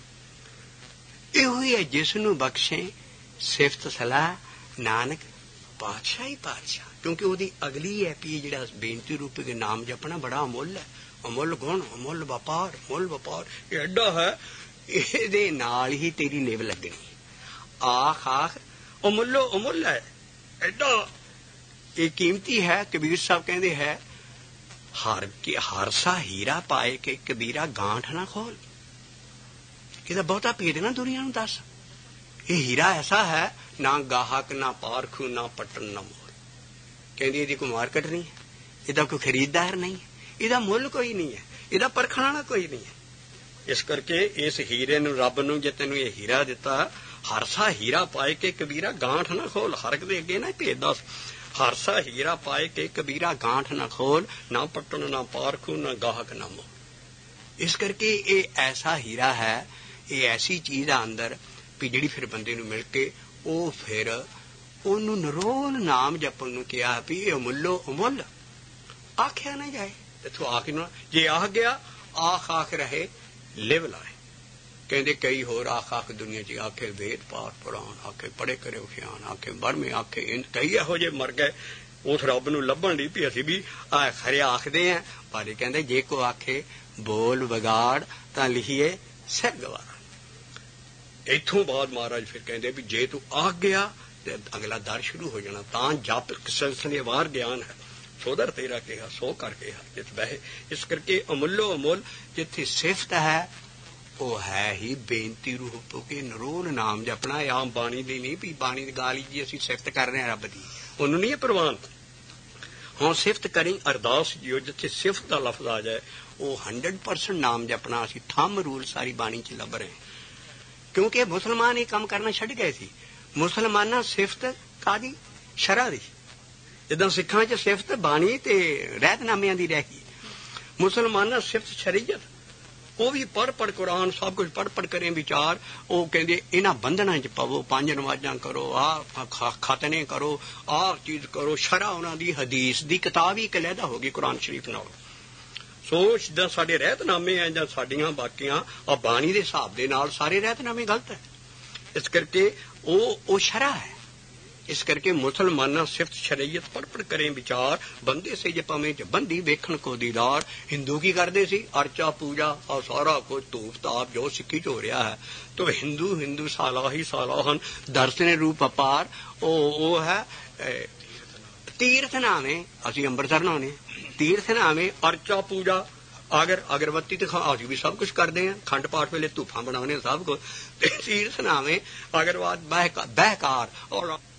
ਇਹੋ ਹੀ ਹੈ ਜਿਸ ਨੂੰ ਬਖਸ਼ੇ ਸਿਫਤ ਸਲਾਹ ਨਾਨਕ ਪਾਤਸ਼ਾਹੀ ਪਾਤਸ਼ਾਹ ਕਿਉਂਕਿ ਉਹਦੀ ਅਗਲੀ ਹੈ ਵੀ ਜਿਹੜਾ ਬੇਨਤੀ ਰੂਪ ਦੇ ਨਾਮ ਜਪਣਾ ਬੜਾ ਅਮੁੱਲ ਹੈ ਅਮੁੱਲ ਗੁਣ ਅਮੁੱਲ ਵਪਾਰ ਅਮੁੱਲ ਵਪਾਰ ਇਹ ਐਡਾ ਹੈ ਇਹਦੇ ਨਾਲ ਹੀ ਤੇਰੀ ਨਿਵ ਲੱਗਣੀ ਆਖ ਆਖ ਅਮੁੱਲੋ ਅਮੁੱਲ ਹੈ ਐਡਾ ਇਹ ਕੀਮਤੀ ਹੈ ਕਬੀਰ ਸਾਹਿਬ ਕਹਿੰਦੇ ਹੈ ਹਰ ਕੇ ਹਰਸਾ ਹੀਰਾ ਪਾਏ ਕੇ ਕਬੀਰਾ ਗਾਂਠ ਨਾ ਖੋਲ ਇਹਦਾ ਬਹੁਤਾ ਭੇਦ ਨਾ ਦੁਨੀਆ ਨੂੰ ਦੱਸ ਇਹ ਹੀਰਾ ਐਸਾ ਹੈ ਨਾ ਗਾਹਕ ਨਾ ਪਾਰਖੂ ਨਾ ਪਟਨ ਨਾ ਮੋਲ ਕਹਿੰਦੀ ਇਹਦੀ ਕੋਈ ਮਾਰਕੀਟ ਨਹੀਂ ਇਹਦਾ ਕੋਈ ਖਰੀਦਦਾਰ ਨਹੀਂ ਇਹਦਾ ਮੁੱਲ ਕੋਈ ਨਹੀਂ ਹੈ ਇਹਦਾ ਪਰਖਣ ਵਾਲਾ ਕੋਈ ਨਹੀਂ ਹੈ ਇਸ ਕਰਕੇ ਇਸ ਹੀਰੇ ਨੂੰ ਰੱਬ ਨੂੰ ਜੇ ਤੈਨੂੰ ਇਹ ਹੀਰਾ ਦਿੱਤਾ ਹਰਸਾ ਹੀਰਾ ਪਾਏ ਕੇ ਕਬੀਰਾ ਗਾਂਠ ਨਾ ਖੋਲ ਹਰਕ ਦੇ ਅੱਗੇ ਨਾ ਭੇਦ ਦੱਸ ਹਰਸਾ ਹੀਰਾ ਪਾਏ ਕੇ ਕਬੀਰਾ ਗਾਂਠ ਨਾ ਖੋਲ ਨਾ ਪਟਨ ਨਾ ਪਾਰਖੂ ਨਾ ਗਾਹਕ ਨਾ ਮੋਲ ਇਸ ਕਰਕੇ ਇਹ ਐਸਾ ਹੀਰਾ ਹੈ ਇਹ ਐਸੀ ਚੀਜ਼ ਆ ਅੰਦਰ ਵੀ ਜਿਹੜੀ ਫਿਰ ਬੰਦੇ ਨੂੰ ਮਿਲ ਕੇ ਉਹ ਫਿਰ ਉਹਨੂੰ ਨਰੋਲ ਨਾਮ ਜਪਣ ਨੂੰ ਕਿਹਾ ਵੀ ਇਹ ਅਮੁੱਲੋ ਅਮੁੱਲ ਆਖਿਆ ਨਾ ਜਾਏ ਇੱਥੋਂ ਆਖ ਨਾ ਜੇ ਆਖ ਗਿਆ ਆਖ ਆਖ ਰਹੇ ਲਿਵ ਲਾਏ ਕਹਿੰਦੇ ਕਈ ਹੋਰ ਆਖ ਆਖ ਦੁਨੀਆ ਚ ਆਖੇ ਵੇਦ ਪਾਠ ਪੁਰਾਣ ਆਖੇ ਪੜੇ ਕਰੇ ਉਖਿਆਨ ਆਖੇ ਬਰਮੇ ਆਖੇ ਕਈ ਇਹੋ ਜਿਹੇ ਮਰ ਗਏ ਉਸ ਰੱਬ ਨੂੰ ਲੱਭਣ ਲਈ ਵੀ ਅਸੀਂ ਵੀ ਆ ਖਰੇ ਆਖਦੇ ਆ ਪਰ ਇਹ ਕਹਿੰਦੇ ਜੇ ਕੋ ਆਖੇ ਬੋਲ ਵਿਗਾੜ ਤਾਂ ਲਿਖੀਏ ਸਿਰ ਗਵਾਰਾ ਇੱਥੋਂ ਬਾਅਦ ਮਹਾਰਾਜ ਫਿਰ ਕਹਿੰਦੇ ਵੀ ਜੇ ਤੂੰ ਆਖ ਗਿਆ ਤੇ ਅਗਲਾ ਦਰ ਸ਼ੁਰੂ ਹੋ ਜਾਣਾ ਤਾਂ ਜਪ ਸੰਸਨੇਵਾਰ ਗਿਆਨ ਹੈ ਸੋਦਰ ਤੇਰਾ ਕਿਹਾ ਸੋ ਕਰਕੇ ਜਿਤ ਬਹਿ ਇਸ ਕਰਕੇ ਅਮੁੱਲੋ ਅਮੁੱਲ ਜਿੱਥੇ ਸਿਫਤ ਹੈ ਉਹ ਹੈ ਹੀ ਬੇਨਤੀ ਰੂਪ ਕੇ ਨਰੋਲ ਨਾਮ ਜਪਣਾ ਆਮ ਬਾਣੀ ਦੀ ਨਹੀਂ ਵੀ ਬਾਣੀ ਦੀ ਗਾਲੀ ਜੀ ਅਸੀਂ ਸਿਫਤ ਕਰ ਰਹੇ ਹਾਂ ਰੱਬ ਦੀ ਉਹਨੂੰ ਨਹੀਂ ਪ੍ਰਵਾਨ ਹਾਂ ਸਿਫਤ ਕਰੀ ਅਰਦਾਸ ਜਿਉ ਜਿੱਥੇ ਸਿਫਤ ਦਾ ਲਫ਼ਜ਼ ਆ ਜਾਏ ਉਹ ਹੰਡਰਡ ਪਰਸੈਂਟ ਨਾਮ ਜਪਣਾ ਅਸੀਂ ਥੰਮ ਰੂਲ ਸਾਰੀ ਬਾਣੀ ਚ ਲੱਭ ਰਹੇ ਕਿਉਂਕਿ ਮੁਸਲਮਾਨ ਇਹ ਕੰਮ ਕਰਨਾ ਛੱਡ ਗਏ ਸੀ ਮੁਸਲਮਾਨਾਂ ਸਿਫਤ ਕਾਦੀ ਸ਼ਰਅ ਦੀ ਜਿੱਦਾਂ ਸਿੱਖਾਂ ਚ ਸਿਫਤ ਬਾਣੀ ਤੇ ਰਹਿਤਨਾਮਿਆਂ ਦੀ ਰਹਿ ਗਈ ਮੁਸਲਮਾਨਾਂ ਸਿਫਤ ਸ਼ਰੀਅਤ ਉਹ ਵੀ ਪੜ੍ਹ ਪੜ੍ਹ ਕੁਰਾਨ ਸਭ ਕੁਝ ਪੜ੍ਹ ਪੜ੍ਹ ਕਰੇ ਵਿਚਾਰ ਉਹ ਕਹਿੰਦੇ ਇਹਨਾਂ ਬੰਧਨਾਂ ਚ ਪਵੋ ਪੰਜ ਨਮਾਜ਼ਾਂ ਕਰੋ ਆਹ ਖਤਨੇ ਕਰੋ ਆਹ ਚੀਜ਼ ਕਰੋ ਸ਼ਰਅ ਉਹਨਾਂ ਦੀ ਹਦੀਸ ਦੀ ਕਿਤਾਬ ਹੀ ਇੱਕ ਲਹਿਦਾ ਹੋ ਗਈ ਕੁਰਾਨ ਸ਼ਰੀਫ ਨਾਲ ਸੋ ਜਿੱਦਾਂ ਸਾਡੇ ਰਹਿਤਨਾਮੇ ਆ ਜਾਂ ਸਾਡੀਆਂ ਬਾਕੀਆਂ ਆ ਬਾਣੀ ਦੇ ਹਿਸਾਬ ਦੇ ਨਾਲ ਸਾਰੇ ਰਹਿਤਨਾਮੇ ਗਲਤ ਹੈ ਇਸ ਕਰਕੇ ਉਹ ਉਹ ਸ਼ਰਅ ਹੈ ਇਸ ਕਰਕੇ ਮੁਸਲਮਾਨਾਂ ਸਿਫਤ ਸ਼ਰੀਅਤ ਪੜ੍ਹ ਪੜ੍ਹ ਕਰੇ ਵਿਚਾਰ ਬੰਦੇ ਸੇ ਜੇ ਭਾਵੇਂ ਚ ਬੰਦੀ ਵੇਖਣ ਕੋ ਦੀਦਾਰ ਹਿੰਦੂ ਕੀ ਕਰਦੇ ਸੀ ਅਰਚਾ ਪੂਜਾ ਆ ਸਾਰਾ ਕੁਝ ਧੂਪ ਤਾਪ ਜੋ ਸਿੱਖੀ ਚ ਹੋ ਰਿਹਾ ਹੈ ਤੋ ਹਿੰਦੂ ਹਿੰਦੂ ਸਾਲਾ ਹੀ ਸਾਲਾ ਹਨ ਦਰਸ਼ਨੇ ਰੂਪ ਅਪਾਰ ਉਹ ਉਹ ਹੈ ਤੀਰਥ ਨਾਵੇਂ ਅਸੀਂ ਅੰਮ੍ਰਿਤਸਰ ਨਾਉਨੇ ਤੀਰਥ ਨਾਵੇਂ ਅਰਚਾ ਪੂਜਾ ਅਗਰ ਅਗਰਬੱਤੀ ਤੇ ਅਸੀਂ ਵੀ ਸਭ ਕੁਝ ਕਰਦੇ ਹਾਂ, ਖੰਡ ਪਾਠ ਵੇਲੇ ਧੂਫਾਂ ਬਣਾਉਣੇ ਸਭ ਕੁਝ, ਤੇ ਸੀਰ ਸੁਣਾਵੇਂ ਅਗਰਵਾਦ ਬਹਿਕਾਰ ਔਰ